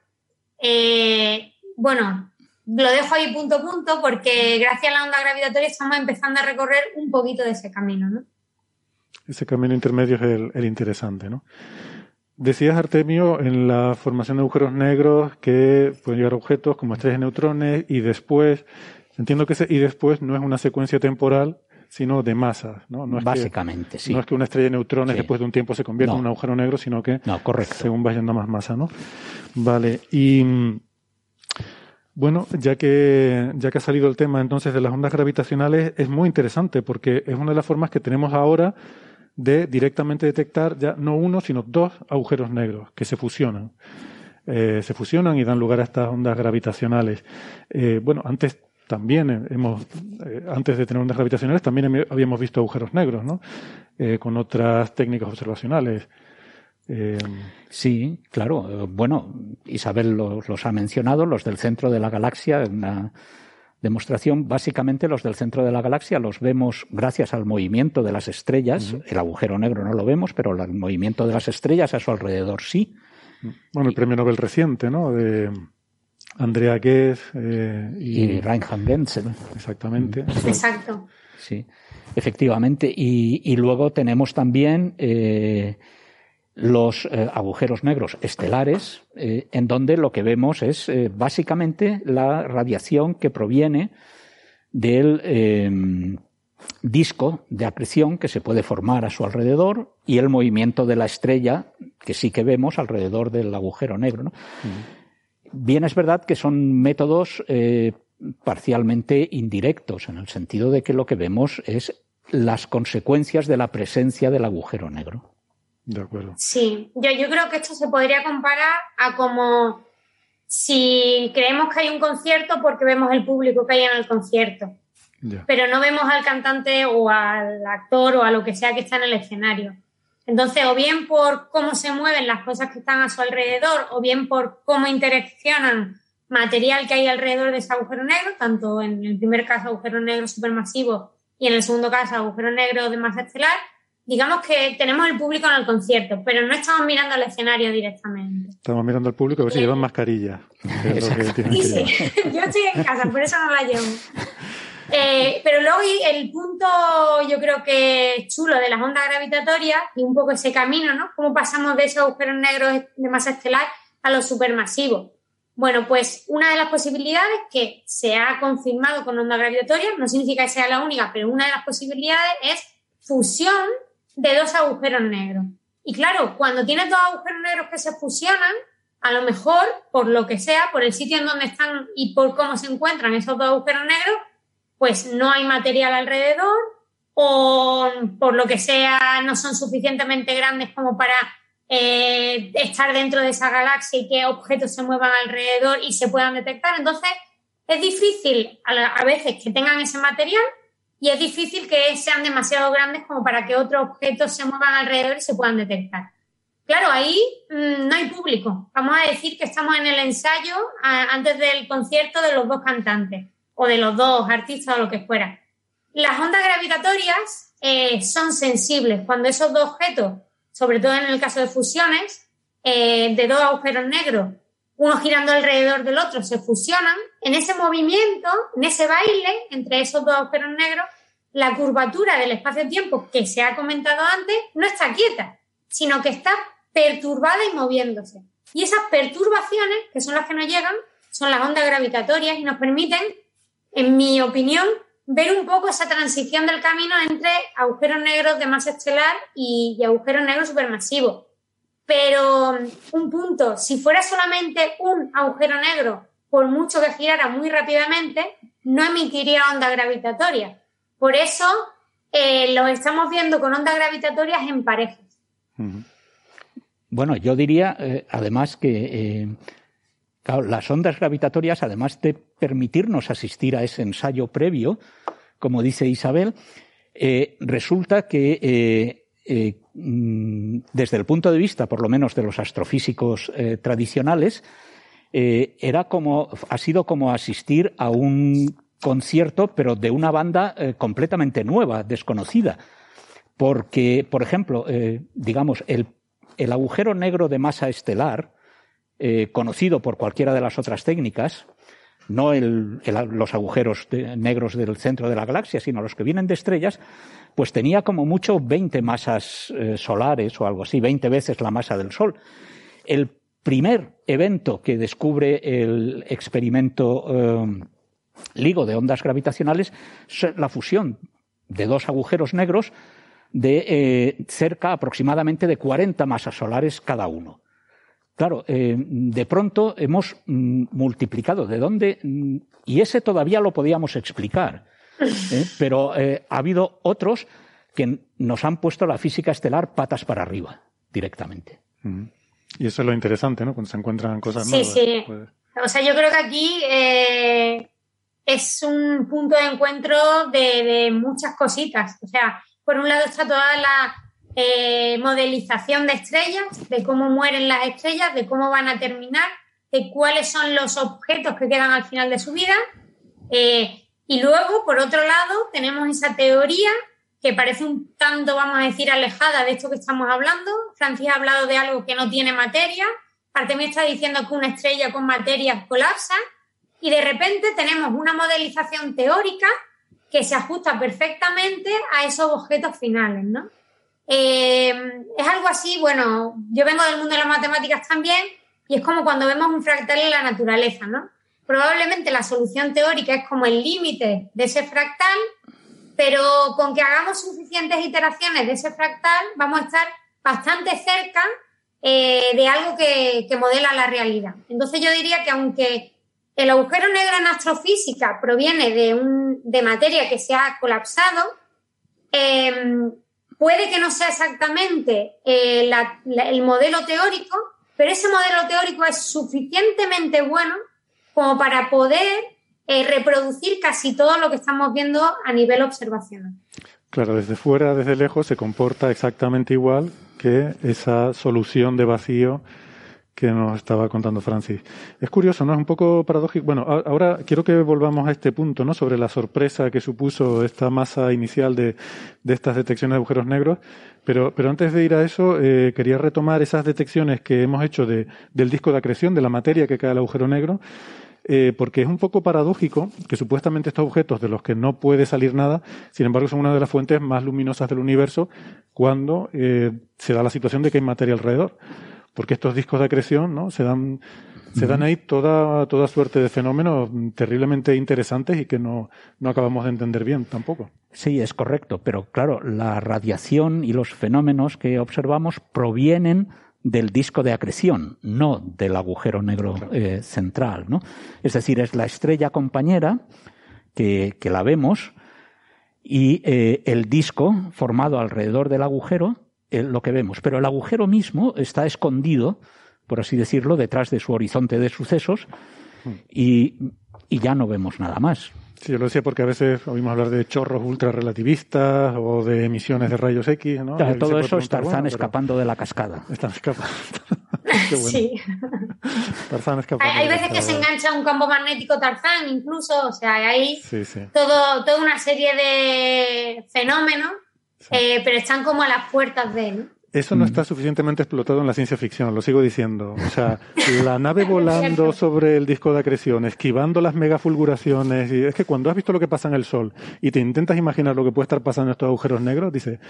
Eh, bueno, lo dejo ahí punto a punto porque gracias a la onda gravitatoria estamos empezando a recorrer un poquito de ese camino, ¿no? Ese camino intermedio es el, el interesante, ¿no? Decías, Artemio, en la formación de agujeros negros que pueden llegar objetos como estrellas de neutrones y después, entiendo que ese y después no es una secuencia temporal, sino de masas, ¿no? No es Básicamente, que, sí. No es que una estrella de neutrones sí. después de un tiempo se convierta no. en un agujero negro, sino que no, correcto. según va yendo más masa, ¿no? Vale, y bueno, ya que, ya que ha salido el tema entonces de las ondas gravitacionales, es muy interesante porque es una de las formas que tenemos ahora de directamente detectar ya no uno, sino dos agujeros negros que se fusionan. Eh, se fusionan y dan lugar a estas ondas gravitacionales. Eh, bueno, antes también hemos, eh, antes de tener ondas gravitacionales, también habíamos visto agujeros negros, ¿no? Eh, con otras técnicas observacionales. Eh... Sí, claro. Bueno, Isabel los, los ha mencionado, los del centro de la galaxia, una demostración. Básicamente los del centro de la galaxia los vemos gracias al movimiento de las estrellas. Uh-huh. El agujero negro no lo vemos, pero el movimiento de las estrellas a su alrededor sí. Bueno, el premio Nobel reciente, ¿no? De... Andrea Ghez eh, y, y Reinhard Genzel. Exactamente. Exacto. Sí, efectivamente. Y, y luego tenemos también eh, los eh, agujeros negros estelares, eh, en donde lo que vemos es eh, básicamente la radiación que proviene del eh, disco de acreción que se puede formar a su alrededor y el movimiento de la estrella que sí que vemos alrededor del agujero negro, ¿no? Uh-huh. Bien, es verdad que son métodos eh, parcialmente indirectos, en el sentido de que lo que vemos es las consecuencias de la presencia del agujero negro. De acuerdo. Sí, yo, yo creo que esto se podría comparar a como si creemos que hay un concierto porque vemos el público que hay en el concierto, yeah. pero no vemos al cantante o al actor o a lo que sea que está en el escenario. Entonces, o bien por cómo se mueven las cosas que están a su alrededor, o bien por cómo interaccionan material que hay alrededor de ese agujero negro, tanto en el primer caso agujero negro supermasivo y en el segundo caso agujero negro de masa estelar, digamos que tenemos el público en el concierto, pero no estamos mirando al escenario directamente. Estamos mirando al público a ver si llevan mascarilla. Que es lo que tienen sí, que sí. llevar. Yo estoy en casa, por eso no la llevo. Eh, pero luego el punto, yo creo que chulo de las ondas gravitatorias y un poco ese camino, ¿no? Cómo pasamos de esos agujeros negros de masa estelar a los supermasivos. Bueno, pues una de las posibilidades que se ha confirmado con ondas gravitatorias, no significa que sea la única, pero una de las posibilidades es fusión de dos agujeros negros. Y claro, cuando tienes dos agujeros negros que se fusionan, a lo mejor, por lo que sea, por el sitio en donde están y por cómo se encuentran esos dos agujeros negros, pues no hay material alrededor o por lo que sea no son suficientemente grandes como para eh, estar dentro de esa galaxia y que objetos se muevan alrededor y se puedan detectar. Entonces, es difícil a, a veces que tengan ese material y es difícil que sean demasiado grandes como para que otros objetos se muevan alrededor y se puedan detectar. Claro, ahí mmm, no hay público. Vamos a decir que estamos en el ensayo a, antes del concierto de los dos cantantes o de los dos artistas o lo que fuera. Las ondas gravitatorias eh, son sensibles cuando esos dos objetos, sobre todo en el caso de fusiones, eh, de dos agujeros negros, uno girando alrededor del otro, se fusionan. En ese movimiento, en ese baile entre esos dos agujeros negros, la curvatura del espacio-tiempo que se ha comentado antes no está quieta, sino que está perturbada y moviéndose. Y esas perturbaciones, que son las que nos llegan, son las ondas gravitatorias y nos permiten, en mi opinión, ver un poco esa transición del camino entre agujeros negros de masa estelar y, y agujeros negros supermasivos. Pero un punto, si fuera solamente un agujero negro, por mucho que girara muy rápidamente, no emitiría ondas gravitatorias. Por eso eh, los estamos viendo con ondas gravitatorias en parejas. Bueno, yo diría, eh, además, que eh, claro, las ondas gravitatorias, además de permitirnos asistir a ese ensayo previo, como dice Isabel, eh, resulta que eh, eh, desde el punto de vista, por lo menos, de los astrofísicos eh, tradicionales, eh, era como, ha sido como asistir a un concierto, pero de una banda eh, completamente nueva, desconocida. Porque, por ejemplo, eh, digamos, el, el agujero negro de masa estelar, eh, conocido por cualquiera de las otras técnicas, no el, el, los agujeros de, negros del centro de la galaxia, sino los que vienen de estrellas, pues tenía como mucho veinte masas eh, solares o algo así, veinte veces la masa del Sol. El primer evento que descubre el experimento eh, LIGO de ondas gravitacionales es la fusión de dos agujeros negros de eh, cerca aproximadamente de cuarenta masas solares cada uno. Claro, eh, de pronto hemos mm, multiplicado. ¿De dónde? Mm, y ese todavía lo podíamos explicar. ¿eh? Pero eh, ha habido otros que nos han puesto la física estelar patas para arriba, directamente. Mm. Y eso es lo interesante, ¿no? Cuando se encuentran cosas sí, nuevas. Sí, sí. Pues... O sea, yo creo que aquí eh, es un punto de encuentro de, de muchas cositas. O sea, por un lado está toda la eh, modelización de estrellas, de cómo mueren las estrellas, de cómo van a terminar, de cuáles son los objetos que quedan al final de su vida. Eh, y luego, por otro lado, tenemos esa teoría que parece un tanto, vamos a decir, alejada de esto que estamos hablando. Francis ha hablado de algo que no tiene materia, Artemio está diciendo que una estrella con materia colapsa y de repente tenemos una modelización teórica que se ajusta perfectamente a esos objetos finales, ¿no? Eh, es algo así, bueno, yo vengo del mundo de las matemáticas también y es como cuando vemos un fractal en la naturaleza, ¿no? Probablemente la solución teórica es como el límite de ese fractal, pero con que hagamos suficientes iteraciones de ese fractal vamos a estar bastante cerca eh, de algo que, que modela la realidad. Entonces yo diría que aunque el agujero negro en astrofísica proviene de, un, de materia que se ha colapsado, eh, puede que no sea exactamente eh, la, la, el modelo teórico, pero ese modelo teórico es suficientemente bueno como para poder eh, reproducir casi todo lo que estamos viendo a nivel observacional. Claro, desde fuera, desde lejos, se comporta exactamente igual que esa solución de vacío que nos estaba contando Francis. Es curioso, ¿no? Es un poco paradójico. Bueno, ahora quiero que volvamos a este punto, ¿no? Sobre la sorpresa que supuso esta masa inicial de, de estas detecciones de agujeros negros. Pero, pero antes de ir a eso, eh, quería retomar esas detecciones que hemos hecho de, del disco de acreción, de la materia que cae al agujero negro, eh, porque es un poco paradójico que supuestamente estos objetos de los que no puede salir nada, sin embargo, son una de las fuentes más luminosas del universo cuando eh, se da la situación de que hay materia alrededor. Porque estos discos de acreción, ¿no? Se dan, se dan ahí toda, toda suerte de fenómenos terriblemente interesantes y que no, no acabamos de entender bien tampoco. Sí, es correcto, pero claro, la radiación y los fenómenos que observamos provienen del disco de acreción, no del agujero negro claro. eh, central, ¿no? Es decir, es la estrella compañera que, que la vemos y eh, el disco formado alrededor del agujero lo que vemos, pero el agujero mismo está escondido, por así decirlo, detrás de su horizonte de sucesos y, y ya no vemos nada más. Sí, yo lo decía porque a veces oímos hablar de chorros ultrarrelativistas o de emisiones de rayos X, ¿no? Claro, todo eso es Tarzán bueno, escapando de la cascada. Están escapando. Qué bueno. Sí. Tarzán escapando. Hay, hay veces que se engancha un campo magnético Tarzán, incluso, o sea, hay sí, sí. todo, toda una serie de fenómenos. Sí. Eh, pero están como a las puertas de él. Eso no está suficientemente explotado en la ciencia ficción, lo sigo diciendo. O sea, la nave volando sobre el disco de acreción, esquivando las megafulguraciones. Y es que cuando has visto lo que pasa en el Sol y te intentas imaginar lo que puede estar pasando en estos agujeros negros, dices,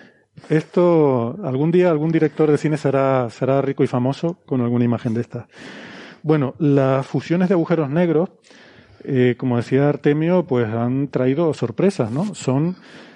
esto, algún día algún director de cine será, será rico y famoso con alguna imagen de estas. Bueno, las fusiones de agujeros negros, eh, como decía Artemio, pues han traído sorpresas, ¿no? Son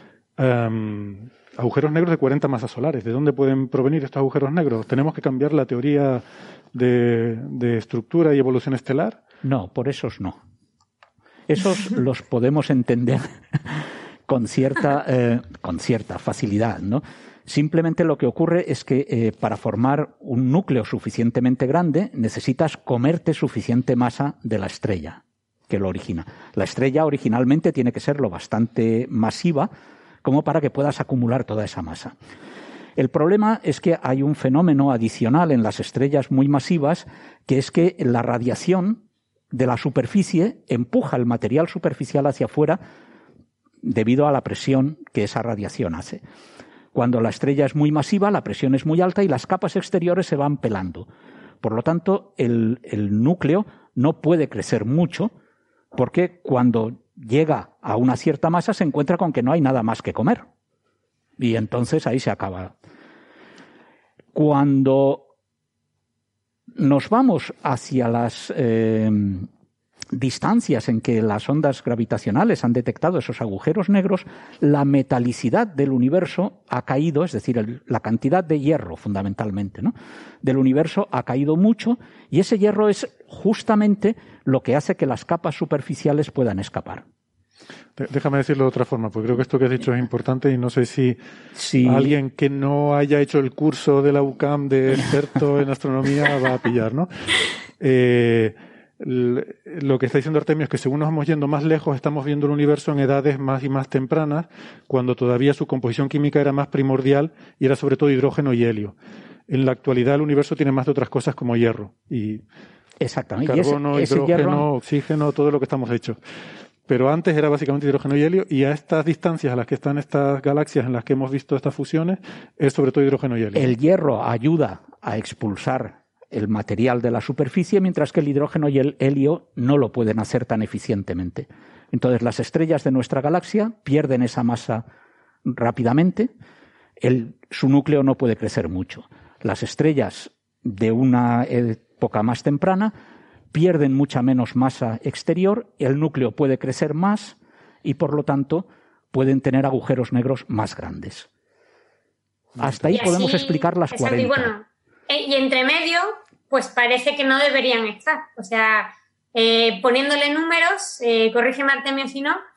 Um, agujeros negros de cuarenta masas solares. ¿De dónde pueden provenir estos agujeros negros? ¿Tenemos que cambiar la teoría de, de estructura y evolución estelar? No, por esos no. Esos los podemos entender con cierta, eh, con cierta facilidad, ¿no? Simplemente lo que ocurre es que eh, para formar un núcleo suficientemente grande necesitas comerte suficiente masa de la estrella que lo origina. La estrella originalmente tiene que ser lo bastante masiva como para que puedas acumular toda esa masa. El problema es que hay un fenómeno adicional en las estrellas muy masivas, que es que la radiación de la superficie empuja el material superficial hacia afuera debido a la presión que esa radiación hace. Cuando la estrella es muy masiva, la presión es muy alta y las capas exteriores se van pelando. Por lo tanto, el, el núcleo no puede crecer mucho, porque cuando llega a una cierta masa se encuentra con que no hay nada más que comer. Y entonces ahí se acaba. Cuando nos vamos hacia las eh, distancias en que las ondas gravitacionales han detectado esos agujeros negros, la metalicidad del universo ha caído, es decir, el, la cantidad de hierro fundamentalmente, ¿no?, del universo ha caído mucho, y ese hierro es justamente lo que hace que las capas superficiales puedan escapar. Déjame decirlo de otra forma, porque creo que esto que has dicho es importante y no sé si sí. alguien que no haya hecho el curso de la U C A M de experto en astronomía va a pillar, ¿no? Eh, lo que está diciendo Artemio es que según nos vamos yendo más lejos, estamos viendo el universo en edades más y más tempranas, cuando todavía su composición química era más primordial y era sobre todo hidrógeno y helio. En la actualidad el universo tiene más de otras cosas como hierro y Exactamente. carbono, y ese, ese hidrógeno, hierro... oxígeno, todo lo que estamos hechos. Pero antes era básicamente hidrógeno y helio, y a estas distancias a las que están estas galaxias en las que hemos visto estas fusiones, es sobre todo hidrógeno y helio. El hierro ayuda a expulsar el material de la superficie, mientras que el hidrógeno y el helio no lo pueden hacer tan eficientemente. Entonces, las estrellas de nuestra galaxia pierden esa masa rápidamente, el, su núcleo no puede crecer mucho. Las estrellas de una época más temprana pierden mucha menos masa exterior, el núcleo puede crecer más y, por lo tanto, pueden tener agujeros negros más grandes. Hasta ahí y así, podemos explicar las exacto, cuarenta. Y, bueno, y entre medio, pues parece que no deberían estar. O sea, eh, poniéndole números, eh, corrígeme Artemio si no,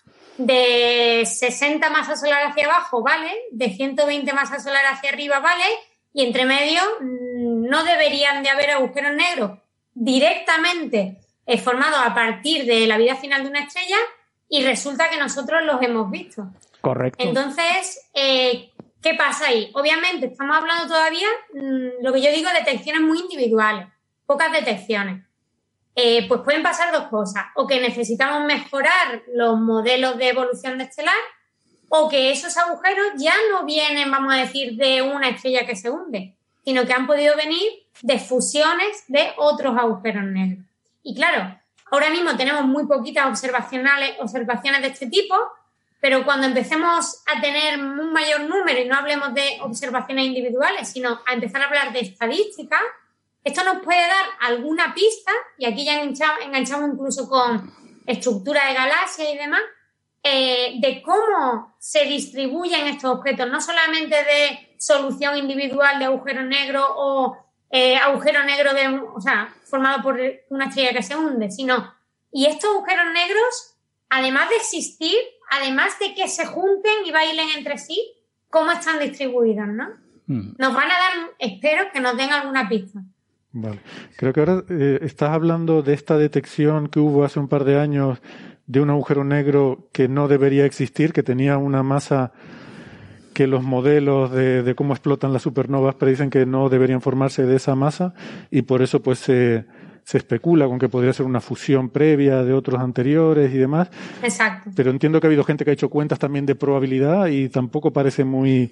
de sesenta masas solares hacia abajo, ¿vale? De ciento veinte masas solares hacia arriba, ¿vale? Y entre medio no deberían de haber agujeros negros directamente eh, formados a partir de la vida final de una estrella y resulta que nosotros los hemos visto. Correcto. Entonces, eh, ¿qué pasa ahí? Obviamente estamos hablando todavía, mmm, lo que yo digo, detecciones muy individuales, pocas detecciones. Eh, pues pueden pasar dos cosas, o que necesitamos mejorar los modelos de evolución de estelar, o que esos agujeros ya no vienen, vamos a decir, de una estrella que se hunde, sino que han podido venir de fusiones de otros agujeros negros. Y claro, ahora mismo tenemos muy poquitas observacionales, observaciones de este tipo, pero cuando empecemos a tener un mayor número, y no hablemos de observaciones individuales, sino a empezar a hablar de estadísticas, esto nos puede dar alguna pista, y aquí ya enganchamos, enganchamos incluso con estructura de galaxias y demás, eh, de cómo se distribuyen estos objetos, no solamente de solución individual de agujero negro o eh, agujero negro de, o sea, formado por una estrella que se hunde, sino, y estos agujeros negros, además de existir, además de que se junten y bailen entre sí, ¿cómo están distribuidos, no? Mm. Nos van a dar, espero que nos den alguna pista. Vale. Creo que ahora eh, estás hablando de esta detección que hubo hace un par de años de un agujero negro que no debería existir, que tenía una masa que los modelos de, de cómo explotan las supernovas predicen que no deberían formarse de esa masa y por eso pues se, se especula con que podría ser una fusión previa de otros anteriores y demás. Exacto. Pero entiendo que ha habido gente que ha hecho cuentas también de probabilidad y tampoco parece muy...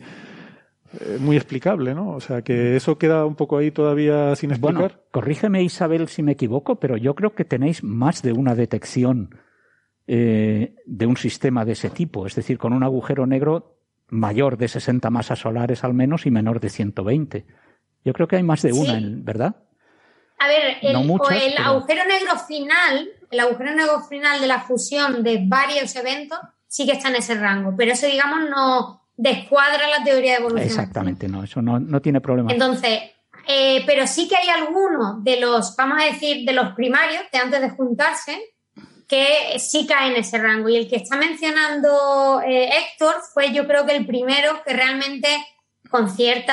muy explicable, ¿no? O sea, que eso queda un poco ahí todavía sin explicar. Bueno, corrígeme, Isabel, si me equivoco, pero yo creo que tenéis más de una detección eh, de un sistema de ese tipo, es decir, con un agujero negro mayor de sesenta masas solares al menos y menor de ciento veinte. Yo creo que hay más de sí. una, ¿verdad? A ver, el, no muchas, o el pero... agujero negro final, el agujero negro final de la fusión de varios eventos sí que está en ese rango, pero eso, digamos, no descuadra la teoría de evolución. Exactamente, no, eso no, no tiene problema. Entonces, eh, pero sí que hay algunos de los, vamos a decir, de los primarios, de antes de juntarse, que sí caen en ese rango. Y el que está mencionando eh, Héctor fue, yo creo que el primero que realmente con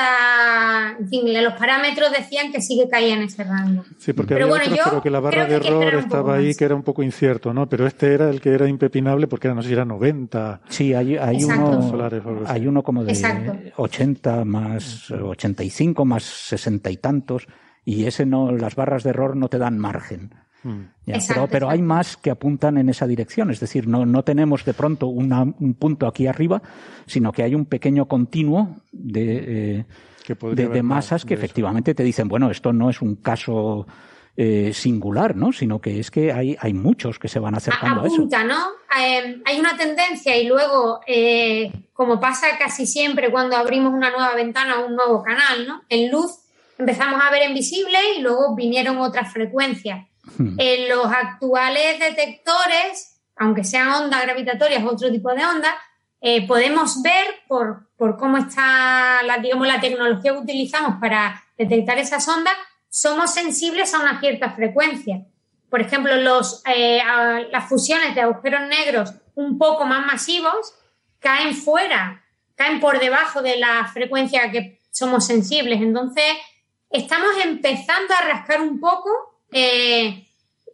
cierta, en fin, los parámetros decían que sí que caía en ese rango. Sí, porque pero había bueno, otros, yo pero que la barra de error estaba ahí, que era un poco incierto, ¿no? Pero este era el que era impepinable porque era, no sé si era noventa. Sí, hay, hay uno solares, hay uno como de Exacto. ochenta más ochenta y cinco más sesenta y tantos, y ese no, las barras de error no te dan margen. Hmm. Ya, exacto, pero, pero hay más que apuntan en esa dirección, es decir, no, no tenemos de pronto una, un punto aquí arriba, sino que hay un pequeño continuo de, eh, de, de masas que efectivamente te dicen, bueno, esto no es un caso eh, singular, ¿no? Sino que es que hay, hay muchos que se van acercando a, apunta, a eso. ¿no? Eh, hay una tendencia y luego, eh, como pasa casi siempre cuando abrimos una nueva ventana o un nuevo canal, ¿no? En luz empezamos a ver en visible y luego vinieron otras frecuencias. Hmm. En los actuales detectores, aunque sean ondas gravitatorias o otro tipo de ondas, eh, podemos ver por, por cómo está la, digamos, la tecnología que utilizamos para detectar esas ondas, somos sensibles a una cierta frecuencia. Por ejemplo, los, eh, a, las fusiones de agujeros negros un poco más masivos caen fuera, caen por debajo de la frecuencia que somos sensibles. Entonces, estamos empezando a rascar un poco. Eh,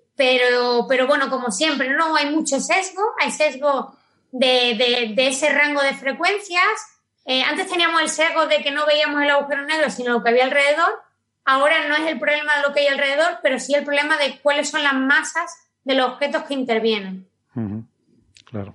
pero, pero bueno, como siempre, no hay mucho sesgo, hay sesgo de, de, de ese rango de frecuencias. Eh, antes teníamos el sesgo de que no veíamos el agujero negro, sino lo que había alrededor. Ahora no es el problema de lo que hay alrededor, pero sí el problema de cuáles son las masas de los objetos que intervienen. Uh-huh. Claro.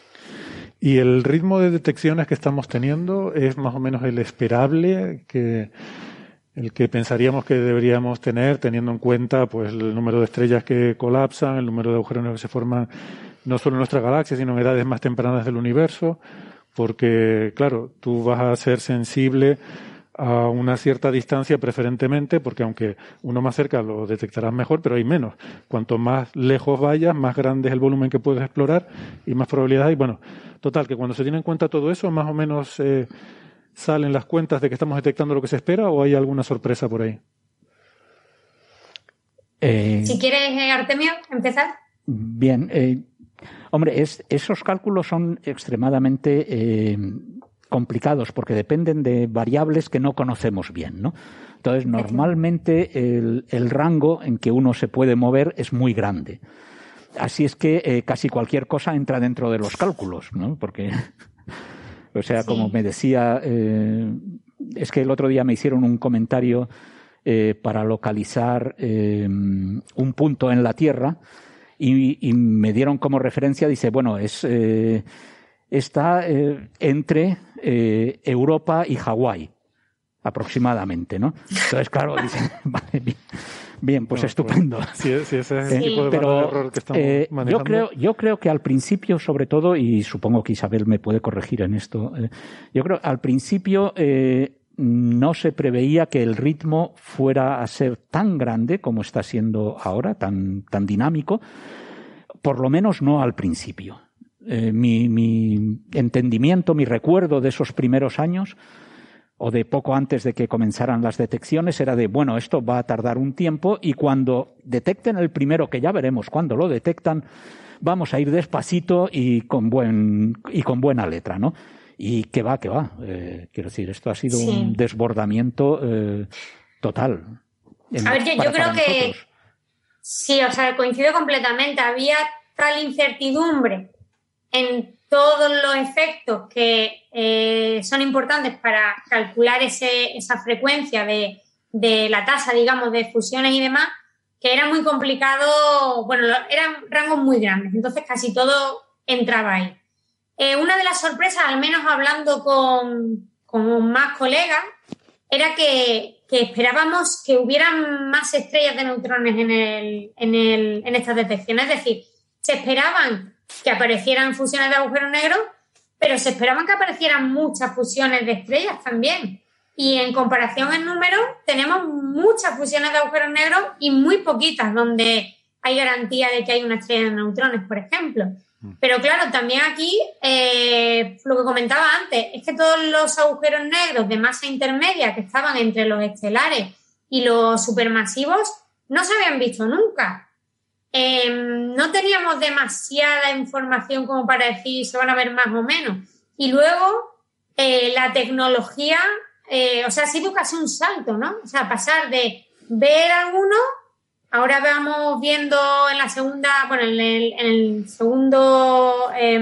¿Y el ritmo de detecciones que estamos teniendo es más o menos el esperable? Que... el que pensaríamos que deberíamos tener, teniendo en cuenta pues el número de estrellas que colapsan, el número de agujeros negros que se forman no solo en nuestra galaxia, sino en edades más tempranas del universo, porque, claro, tú vas a ser sensible a una cierta distancia preferentemente, porque aunque uno más cerca lo detectarás mejor, pero hay menos. Cuanto más lejos vayas, más grande es el volumen que puedes explorar y más probabilidades hay. Bueno, total, que cuando se tiene en cuenta todo eso, más o menos eh, salen las cuentas de que estamos detectando lo que se espera, ¿o hay alguna sorpresa por ahí? Eh, si quieres, Artemio, empezar. Bien. Eh, hombre, es, esos cálculos son extremadamente eh, complicados porque dependen de variables que no conocemos bien, ¿no? Entonces, normalmente el, el rango en que uno se puede mover es muy grande. Así es que eh, casi cualquier cosa entra dentro de los cálculos, ¿no? Porque, o sea, sí. Como me decía, eh, es que el otro día me hicieron un comentario eh, para localizar eh, un punto en la Tierra y, y me dieron como referencia, dice, bueno, es eh, está eh, entre eh, Europa y Hawái, aproximadamente, ¿no? Entonces, claro, dicen, vale, bien. Bien, pues no, estupendo. Pues, si, si ese es el sí. tipo de Pero, error que estamos eh, manejando. Yo creo, yo creo que al principio, sobre todo, y supongo que Isabel me puede corregir en esto, eh, yo creo que al principio eh, no se preveía que el ritmo fuera a ser tan grande como está siendo ahora, tan, tan dinámico, por lo menos no al principio. Eh, mi, mi entendimiento, mi recuerdo de esos primeros años, o de poco antes de que comenzaran las detecciones, era de, bueno, esto va a tardar un tiempo y cuando detecten el primero, que ya veremos cuando lo detectan, vamos a ir despacito y con buen y con buena letra, ¿no? Y que va, que va. Eh, quiero decir, esto ha sido sí. un desbordamiento eh, total. En, a ver, yo, yo creo que nosotros. Sí, o sea, coincido completamente. Había tal incertidumbre en todos los efectos que eh, son importantes para calcular ese, esa frecuencia de, de la tasa, digamos, de fusiones y demás, que era muy complicado, bueno, eran rangos muy grandes, entonces casi todo entraba ahí. Eh, una de las sorpresas, al menos hablando con, con más colegas, era que, que esperábamos que hubieran más estrellas de neutrones en, el, en, el, en estas detecciones, es decir, se esperaban que aparecieran fusiones de agujeros negros, pero se esperaban que aparecieran muchas fusiones de estrellas también. Y en comparación en números, tenemos muchas fusiones de agujeros negros y muy poquitas donde hay garantía de que hay una estrella de neutrones, por ejemplo. Pero claro, también aquí, eh, lo que comentaba antes, es que todos los agujeros negros de masa intermedia que estaban entre los estelares y los supermasivos no se habían visto nunca. Eh, no teníamos demasiada información como para decir se van a ver más o menos. Y luego eh, la tecnología, eh, o sea, ha sido casi un salto, ¿no? O sea, pasar de ver algunos, ahora vamos viendo en la segunda, bueno, en el, en el segundo eh,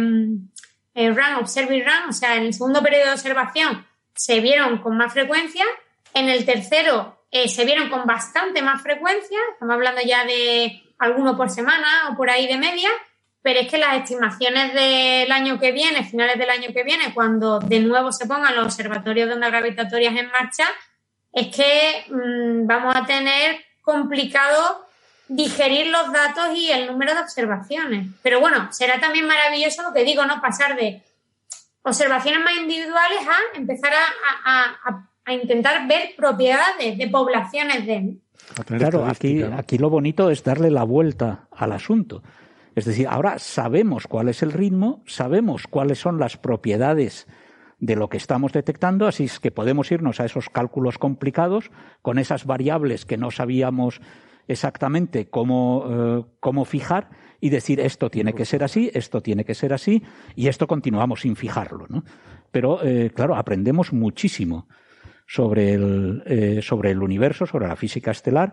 eh, run, observing run, o sea, en el segundo periodo de observación se vieron con más frecuencia, en el tercero eh, se vieron con bastante más frecuencia, estamos hablando ya de alguno por semana o por ahí de media, pero es que las estimaciones del año que viene, finales del año que viene, cuando de nuevo se pongan los observatorios de ondas gravitatorias en marcha, es que mmm, vamos a tener complicado digerir los datos y el número de observaciones. Pero bueno, será también maravilloso lo que digo, ¿no? Pasar de observaciones más individuales a empezar a, a, a, a intentar ver propiedades de poblaciones de... Claro, aquí, aquí lo bonito es darle la vuelta al asunto. Es decir, ahora sabemos cuál es el ritmo, sabemos cuáles son las propiedades de lo que estamos detectando, así es que podemos irnos a esos cálculos complicados con esas variables que no sabíamos exactamente cómo, eh, cómo fijar y decir esto tiene que ser así, esto tiene que ser así y esto continuamos sin fijarlo, ¿no? Pero, eh, claro, aprendemos muchísimo sobre el, eh, sobre el universo, sobre la física estelar,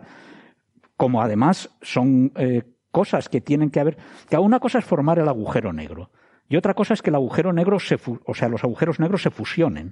como además son eh, cosas que tienen que haber... Que una cosa es formar el agujero negro y otra cosa es que el agujero negro, se fu- o sea, los agujeros negros se fusionen.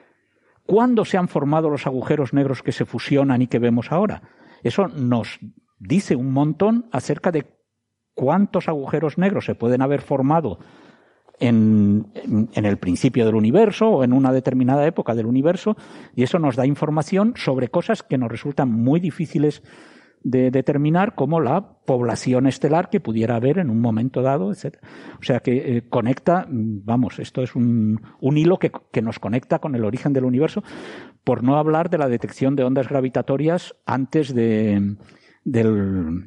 ¿Cuándo se han formado los agujeros negros que se fusionan y que vemos ahora? Eso nos dice un montón acerca de cuántos agujeros negros se pueden haber formado en, en el principio del universo o en una determinada época del universo, y eso nos da información sobre cosas que nos resultan muy difíciles de determinar, como la población estelar que pudiera haber en un momento dado, etcétera. O sea que eh, conecta, vamos, esto es un, un hilo que, que nos conecta con el origen del universo, por no hablar de la detección de ondas gravitatorias antes de del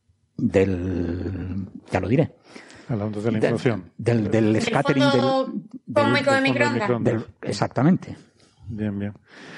del ya lo diré. Hablando de la implosión. Del, del, del scattering del, del, del, del microondas. Del, exactamente. Bien, bien.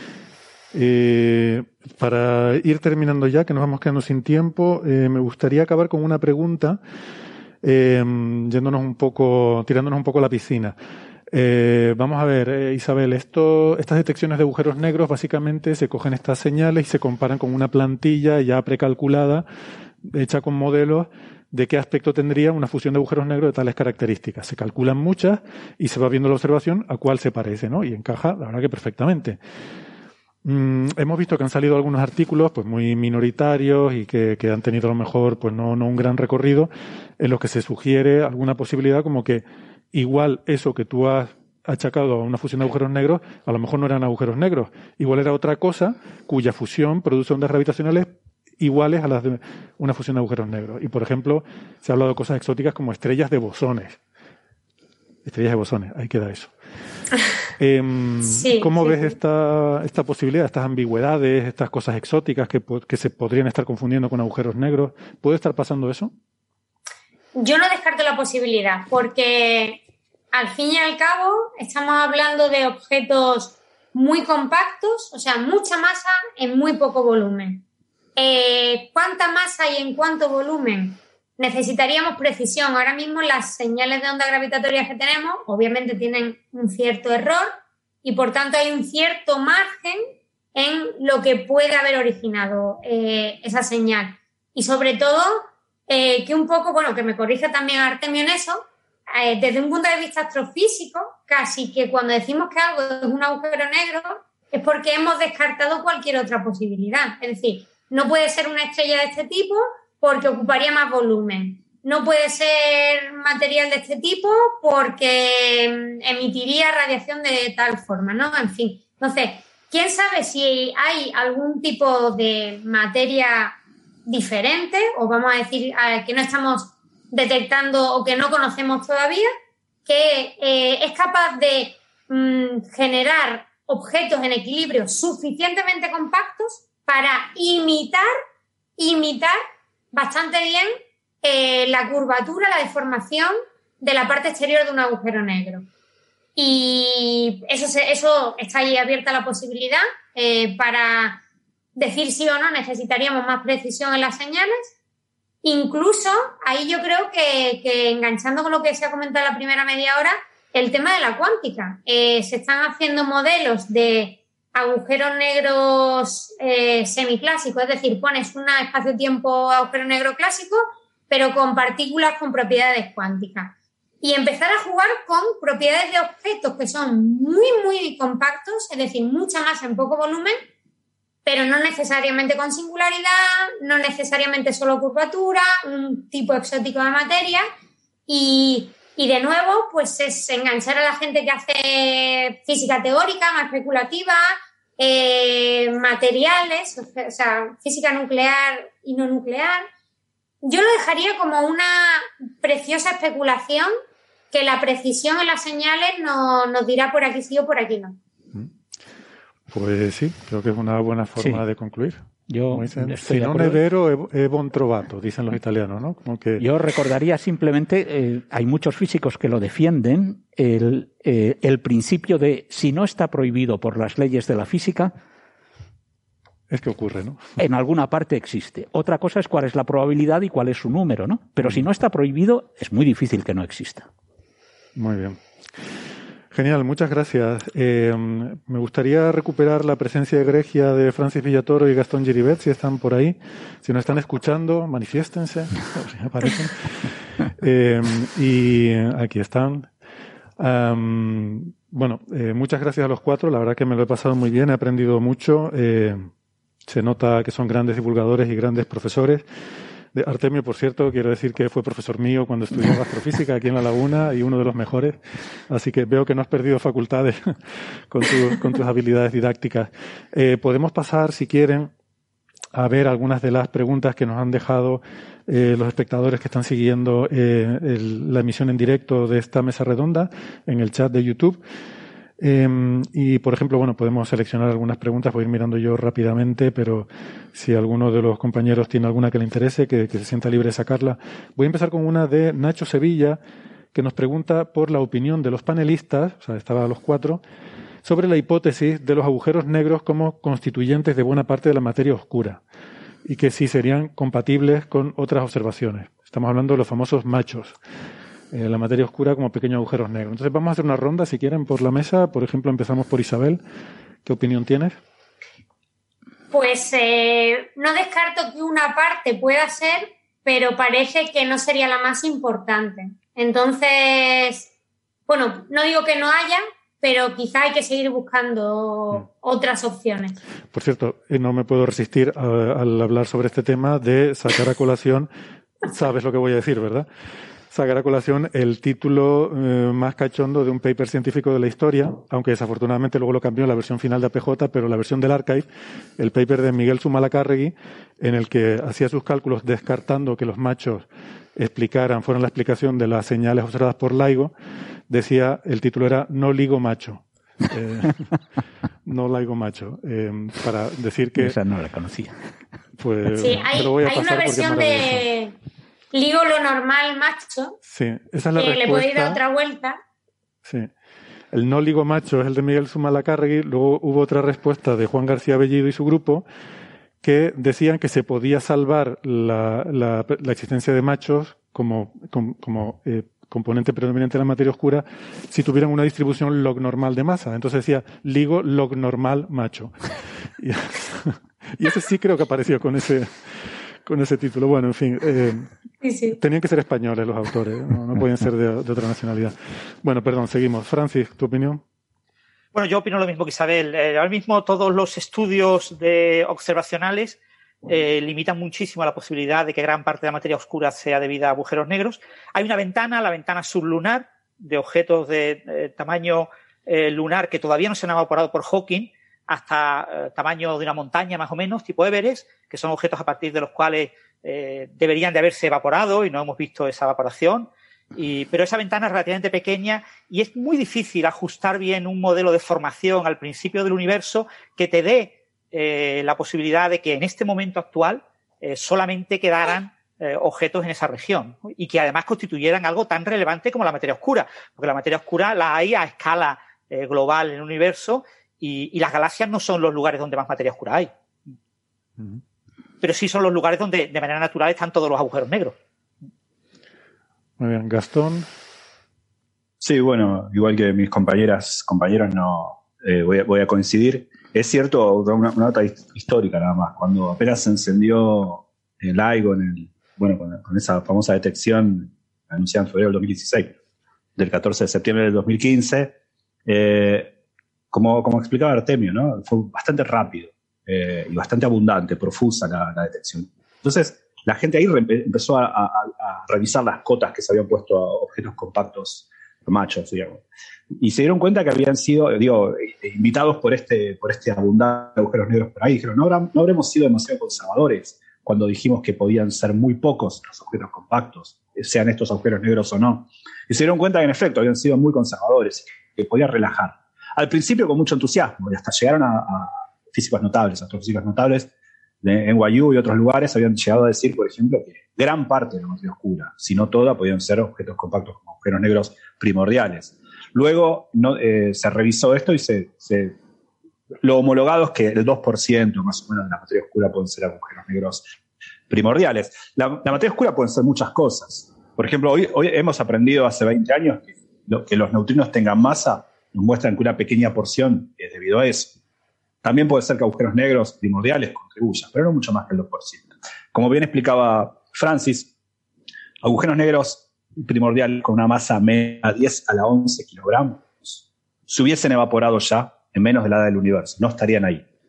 Eh, para ir terminando ya, que nos vamos quedando sin tiempo, eh, me gustaría acabar con una pregunta, eh, yéndonos un poco, tirándonos un poco a la piscina. Eh, vamos a ver, eh, Isabel, esto, estas detecciones de agujeros negros básicamente se cogen estas señales y se comparan con una plantilla ya precalculada, hecha con modelos de qué aspecto tendría una fusión de agujeros negros de tales características. Se calculan muchas y se va viendo la observación a cuál se parece, ¿no? Y encaja, la verdad que perfectamente. Mm, hemos visto que han salido algunos artículos pues muy minoritarios y que, que han tenido a lo mejor pues no, no un gran recorrido, en los que se sugiere alguna posibilidad como que igual eso que tú has achacado a una fusión de agujeros negros, a lo mejor no eran agujeros negros, igual era otra cosa cuya fusión produce ondas gravitacionales iguales a las de una fusión de agujeros negros. Y por ejemplo, se ha hablado de cosas exóticas como estrellas de bosones. Estrellas de bosones, ahí queda eso. Eh, sí, ¿Cómo sí, ves sí. esta, esta posibilidad, estas ambigüedades, estas cosas exóticas que, que se podrían estar confundiendo con agujeros negros? ¿Puede estar pasando eso? Yo no descarto la posibilidad, porque al fin y al cabo estamos hablando de objetos muy compactos, o sea, mucha masa en muy poco volumen. Eh, ¿Cuánta masa y en cuánto volumen? Necesitaríamos precisión. Ahora mismo las señales de ondas gravitatorias que tenemos obviamente tienen un cierto error y por tanto hay un cierto margen en lo que puede haber originado eh, esa señal. Y sobre todo eh, que un poco, bueno, que me corrija también Artemio en eso, eh, desde un punto de vista astrofísico, casi que cuando decimos que algo es un agujero negro es porque hemos descartado cualquier otra posibilidad. Es decir, no puede ser una estrella de este tipo porque ocuparía más volumen. No puede ser material de este tipo porque emitiría radiación de tal forma, ¿no? En fin. Entonces, ¿quién sabe si hay algún tipo de materia diferente o vamos a decir que no estamos detectando o que no conocemos todavía, que eh, es capaz de mm, generar objetos en equilibrio suficientemente compactos para imitar, imitar bastante bien eh, la curvatura, la deformación de la parte exterior de un agujero negro. Y eso, se, eso está ahí abierta la posibilidad. Eh, para decir sí o no necesitaríamos más precisión en las señales. Incluso ahí yo creo que, que enganchando con lo que se ha comentado en la primera media hora, el tema de la cuántica. Eh, se están haciendo modelos de agujeros negros eh, semiclásicos, es decir, pones un espacio-tiempo agujero negro clásico, pero con partículas con propiedades cuánticas. Y empezar a jugar con propiedades de objetos que son muy, muy compactos, es decir, mucha masa en poco volumen, pero no necesariamente con singularidad, no necesariamente solo curvatura, un tipo exótico de materia. Y, y de nuevo, pues es enganchar a la gente que hace física teórica, más especulativa, eh, materiales, o sea, física nuclear y no nuclear. Yo lo dejaría como una preciosa especulación que la precisión en las señales no, nos dirá por aquí sí o por aquí no. Pues sí, creo que es una buena forma Sí. de concluir. Yo Dicen, estoy si de non acuerdo. è vero, è, è buon trovato, dicen los italianos, ¿no? Como que Yo recordaría simplemente, eh, hay muchos físicos que lo defienden, el, eh, el principio de si no está prohibido por las leyes de la física, es que ocurre, ¿no? en alguna parte existe. Otra cosa es cuál es la probabilidad y cuál es su número, ¿no? Pero si no está prohibido, es muy difícil que no exista. Muy bien. Genial, muchas gracias. Eh, me gustaría recuperar la presencia egregia de Francis Villatoro y Gastón Giribet, si están por ahí. Si nos están escuchando, manifiéstense, si aparecen. Eh, y aquí están. Um, bueno, eh, muchas gracias a los cuatro. La verdad que me lo he pasado muy bien, he aprendido mucho. Eh, se nota que son grandes divulgadores y grandes profesores. de Artemio, por cierto, quiero decir que fue profesor mío cuando estudiaba astrofísica aquí en La Laguna y uno de los mejores. Así que veo que no has perdido facultades con, tu, con tus habilidades didácticas. Eh, podemos pasar, si quieren, a ver algunas de las preguntas que nos han dejado eh, los espectadores que están siguiendo eh, el, la emisión en directo de esta mesa redonda en el chat de YouTube. Eh, y, por ejemplo, bueno, podemos seleccionar algunas preguntas, voy a ir mirando yo rápidamente, pero si alguno de los compañeros tiene alguna que le interese, que, que se sienta libre de sacarla. Voy a empezar con una de Nacho Sevilla, que nos pregunta por la opinión de los panelistas, o sea, estaban los cuatro, sobre la hipótesis de los agujeros negros como constituyentes de buena parte de la materia oscura y que sí serían compatibles con otras observaciones. Estamos hablando de los famosos machos, eh, la materia oscura como pequeños agujeros negros. Entonces vamos a hacer una ronda, si quieren, por la mesa. Por ejemplo, empezamos por Isabel. ¿Qué opinión tienes? Pues eh, no descarto que una parte pueda ser, pero parece que no sería la más importante. Entonces, bueno, no digo que no haya, pero quizá hay que seguir buscando otras opciones. Por cierto, no me puedo resistir a, al hablar sobre este tema de sacar a colación, sabes lo que voy a decir, ¿verdad? Sacar a colación el título eh, más cachondo de un paper científico de la historia, aunque desafortunadamente luego lo cambió en la versión final de A P J, pero la versión del archive, el paper de Miguel Zumalacárregui, en el que hacía sus cálculos descartando que los machos explicaran, fueran la explicación de las señales observadas por LIGO, decía, el título era No LIGO macho. Eh, no LIGO macho. Eh, para decir que... Esa no la conocía. Pues, sí, hay, lo voy a hay una versión de LIGO lo normal macho. Sí, esa es la que respuesta. Le podéis dar otra vuelta. Sí. El no LIGO macho es el de Miguel Zumalacárregui. Luego hubo otra respuesta de Juan García Bellido y su grupo que decían que se podía salvar la, la, la existencia de machos como, como, como eh, componente predominante de la materia oscura si tuvieran una distribución log normal de masa. Entonces decía LIGO log normal macho. Y, y ese sí creo que apareció con ese, con ese título. Bueno, en fin, eh, sí, sí. Tenían que ser españoles los autores, no, no podían ser de, de otra nacionalidad. Bueno, perdón, seguimos. Francis, ¿tu opinión? Bueno, yo opino lo mismo que Isabel. Eh, ahora mismo todos los estudios de observacionales eh, limitan muchísimo la posibilidad de que gran parte de la materia oscura sea debida a agujeros negros. Hay una ventana, la ventana sublunar, de objetos de eh, tamaño eh, lunar que todavía no se han evaporado por Hawking, hasta eh, tamaño de una montaña más o menos, tipo Everest, que son objetos a partir de los cuales eh, deberían de haberse evaporado y no hemos visto esa evaporación. Y, pero esa ventana es relativamente pequeña y es muy difícil ajustar bien un modelo de formación al principio del universo que te dé eh, la posibilidad de que en este momento actual eh, solamente quedaran eh, objetos en esa región, ¿no? Y que además constituyeran algo tan relevante como la materia oscura, porque la materia oscura la hay a escala eh, global en el universo y, y las galaxias no son los lugares donde más materia oscura hay. Uh-huh. Pero sí son los lugares donde de manera natural están todos los agujeros negros. Muy bien, Gastón. Sí, bueno, igual que mis compañeras, compañeros, no eh, voy, a, voy a coincidir. Es cierto, una, una nota histórica nada más. Cuando apenas se encendió el LIGO, en el, bueno, con, con esa famosa detección anunciada en febrero del dos mil dieciséis, del catorce de septiembre del dos mil quince, eh, como, como explicaba Artemio, ¿no? Fue bastante rápido eh, y bastante abundante, profusa la, la detección. Entonces, la gente ahí empezó a, a, a revisar las cotas que se habían puesto a objetos compactos machos, digamos. Y se dieron cuenta que habían sido, digo, invitados por este, por este abundante agujeros negros por ahí. Dijeron, no, habrá, no habremos sido demasiado conservadores cuando dijimos que podían ser muy pocos los objetos compactos, sean estos agujeros negros o no. Y se dieron cuenta que, en efecto, habían sido muy conservadores, que podía relajar. Al principio con mucho entusiasmo, y hasta llegaron a, a físicos notables, astrofísicos notables, de N Y U y otros lugares habían llegado a decir, por ejemplo, que gran parte de la materia oscura, si no toda, podían ser objetos compactos como agujeros negros primordiales. Luego no, eh, se revisó esto y se, se, lo homologado es que el dos por ciento más o menos de la materia oscura pueden ser agujeros negros primordiales. La, la materia oscura pueden ser muchas cosas. Por ejemplo, hoy, hoy hemos aprendido hace veinte años que, lo, que los neutrinos tengan masa, nos muestran que una pequeña porción es debido a eso. También puede ser que agujeros negros primordiales contribuyan, pero no mucho más que el dos por ciento. Como bien explicaba Francis, agujeros negros primordiales con una masa media a diez a la once kilogramos se hubiesen evaporado ya en menos de la edad del universo, no estarían ahí.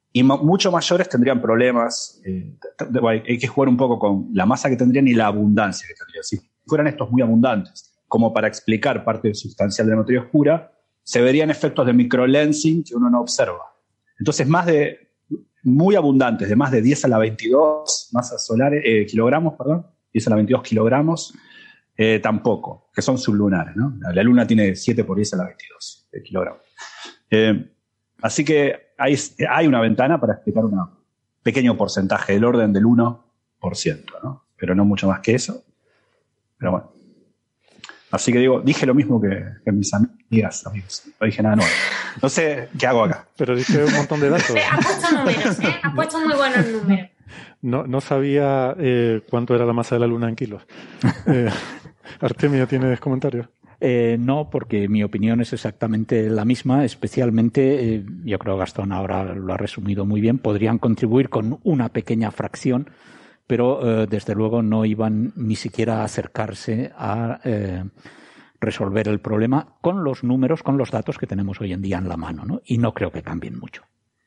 y ma- mucho mayores tendrían problemas. Eh, t- t- hay que jugar un poco con la masa que tendrían y la abundancia que tendrían. Si fueran estos muy abundantes, como para explicar parte sustancial de la materia oscura, se verían efectos de microlensing que uno no observa. Entonces, más de, muy abundantes, de más de diez a la veintidós masas solares, eh, kilogramos, perdón, diez a la veintidós kilogramos, eh, tampoco, que son sublunares, ¿no? La, la Luna tiene siete por diez a la veintidós eh, kilogramos. Eh, así que hay, hay una ventana para explicar un pequeño porcentaje del orden del uno por ciento, ¿no? Pero no mucho más que eso. Pero bueno. Así que digo, dije lo mismo que, que mis amigas, amigos. No dije nada nuevo. No sé qué hago acá. Pero dije un montón de datos. Has puesto números, ¿eh? Has puesto muy buenos números. No, no sabía eh, cuánto era la masa de la Luna en kilos. Eh, Artemio, ¿tienes comentarios? Eh, no, porque mi opinión es exactamente la misma, especialmente, eh, yo creo que Gastón ahora lo ha resumido muy bien, podrían contribuir con una pequeña fracción, pero eh, desde luego no iban ni siquiera a acercarse a eh, resolver el problema con los números, con los datos que tenemos hoy en día en la mano, ¿no? Y no creo que cambien mucho.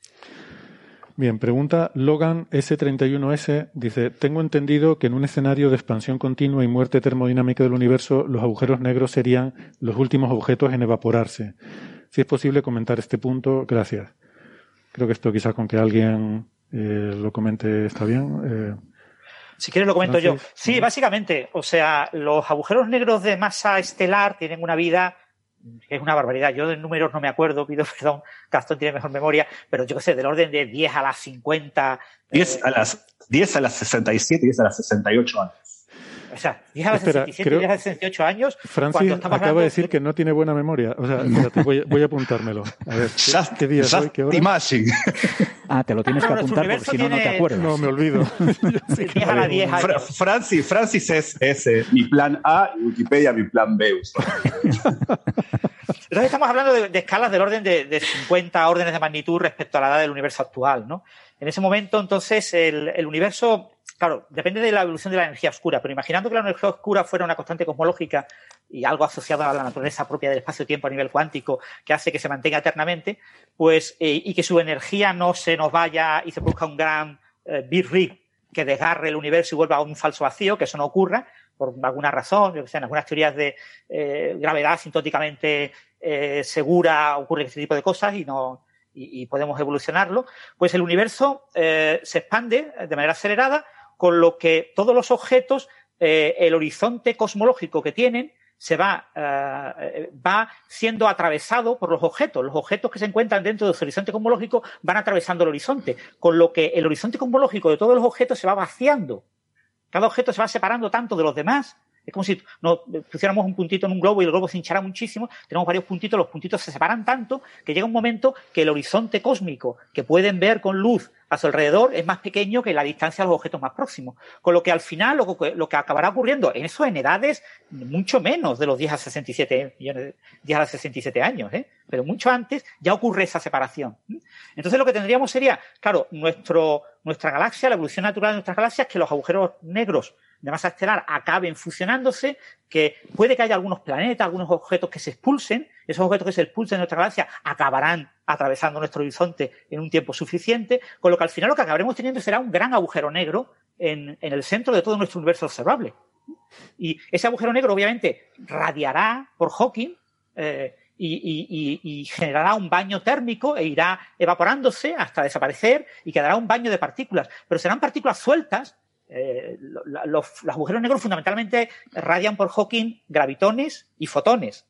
Bien, pregunta Logan S treinta y uno S, dice, tengo entendido que en un escenario de expansión continua y muerte termodinámica del universo, los agujeros negros serían los últimos objetos en evaporarse. Si es posible comentar este punto, gracias. Creo que esto quizás con que alguien eh, lo comente está bien. Eh, Si quieres lo comento Francis, yo. Sí, básicamente, o sea, los agujeros negros de masa estelar tienen una vida que es una barbaridad. Yo de números no me acuerdo, pido perdón, Gastón tiene mejor memoria, pero yo qué sé, del orden de diez a las cincuenta. diez eh, a las, diez a las sesenta y siete y diez a las sesenta y ocho años. O sea, diez a las Espera, sesenta y siete creo- y diez a las sesenta y ocho años. Francis cuando estamos acaba hablando de decir que no tiene buena memoria. O sea, espérate, voy, a- voy a apuntármelo. A ver, ¿qué, Just, qué día es just hoy? ¿Qué hora? imagine. Ah, te lo tienes que No, nuestro apuntar porque universo si no, no te tiene- acuerdas. No, me olvido. Yo sí que diez a las diez Fra- años. Francis, Francis es, es eh, mi plan A y Wikipedia mi plan B. usualmente. Entonces estamos hablando de, de escalas del orden de, de cincuenta órdenes de magnitud respecto a la edad del universo actual, ¿no? En ese momento, entonces, el, el universo, claro, depende de la evolución de la energía oscura, pero imaginando que la energía oscura fuera una constante cosmológica y algo asociado a la naturaleza propia del espacio-tiempo a nivel cuántico que hace que se mantenga eternamente, pues, eh, y que su energía no se nos vaya y se produzca un gran eh, Big Rip que desgarre el universo y vuelva a un falso vacío, que eso no ocurra, por alguna razón, yo que sé, en algunas teorías de eh, gravedad asintóticamente eh, segura ocurre este tipo de cosas y no y, y podemos evolucionarlo, pues el universo eh, se expande de manera acelerada, con lo que todos los objetos, eh, el horizonte cosmológico que tienen, se va, eh, va siendo atravesado por los objetos. Los objetos que se encuentran dentro de su horizonte cosmológico van atravesando el horizonte, con lo que el horizonte cosmológico de todos los objetos se va vaciando. Cada objeto se va separando tanto de los demás. Es como si nos pusiéramos un puntito en un globo y el globo se hinchara muchísimo. Tenemos varios puntitos, los puntitos se separan tanto que llega un momento que el horizonte cósmico que pueden ver con luz a su alrededor es más pequeño que la distancia a los objetos más próximos. Con lo que al final lo que, lo que acabará ocurriendo en eso en edades mucho menos de los diez a sesenta y siete millones, diez a los sesenta y siete años, ¿eh? Pero mucho antes ya ocurre esa separación. Entonces lo que tendríamos sería, claro, nuestro, nuestra galaxia, la evolución natural de nuestras galaxias, que los agujeros negros de masa estelar acaben fusionándose, que puede que haya algunos planetas, algunos objetos que se expulsen, esos objetos que se expulsen de nuestra galaxia acabarán atravesando nuestro horizonte en un tiempo suficiente, con lo que al final lo que acabaremos teniendo será un gran agujero negro en, en el centro de todo nuestro universo observable. Y ese agujero negro obviamente radiará por Hawking eh, y, y, y, y generará un baño térmico e irá evaporándose hasta desaparecer y quedará un baño de partículas, pero serán partículas sueltas. Eh, los, los, los agujeros negros fundamentalmente radian por Hawking gravitones y fotones.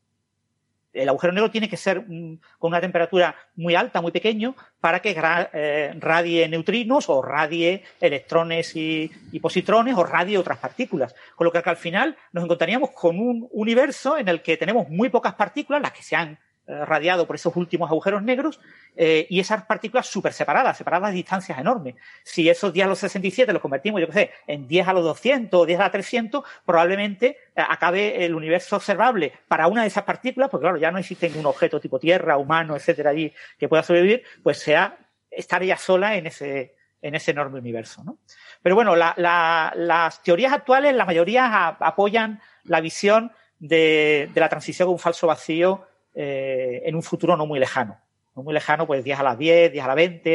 El agujero negro tiene que ser mm, con una temperatura muy alta, muy pequeño, para que eh, radie neutrinos o radie electrones y, y positrones o radie otras partículas. Con lo que al final nos encontraríamos con un universo en el que tenemos muy pocas partículas, las que se han eh, radiado por esos últimos agujeros negros, eh, y esas partículas súper separadas, separadas a distancias enormes. Si esos diez a los sesenta y siete los convertimos, yo qué sé, en diez a los doscientos o diez a los trescientos, probablemente eh, acabe el universo observable para una de esas partículas, porque claro, ya no existe ningún objeto tipo Tierra, humano, etcétera, allí que pueda sobrevivir, pues sea estar ella sola en ese, en ese enorme universo, ¿no? Pero bueno, la, la, las teorías actuales, la mayoría a, apoyan la visión de, de la transición a un falso vacío eh, en un futuro no muy lejano. No muy lejano, pues diez a las diez, diez a las veinte,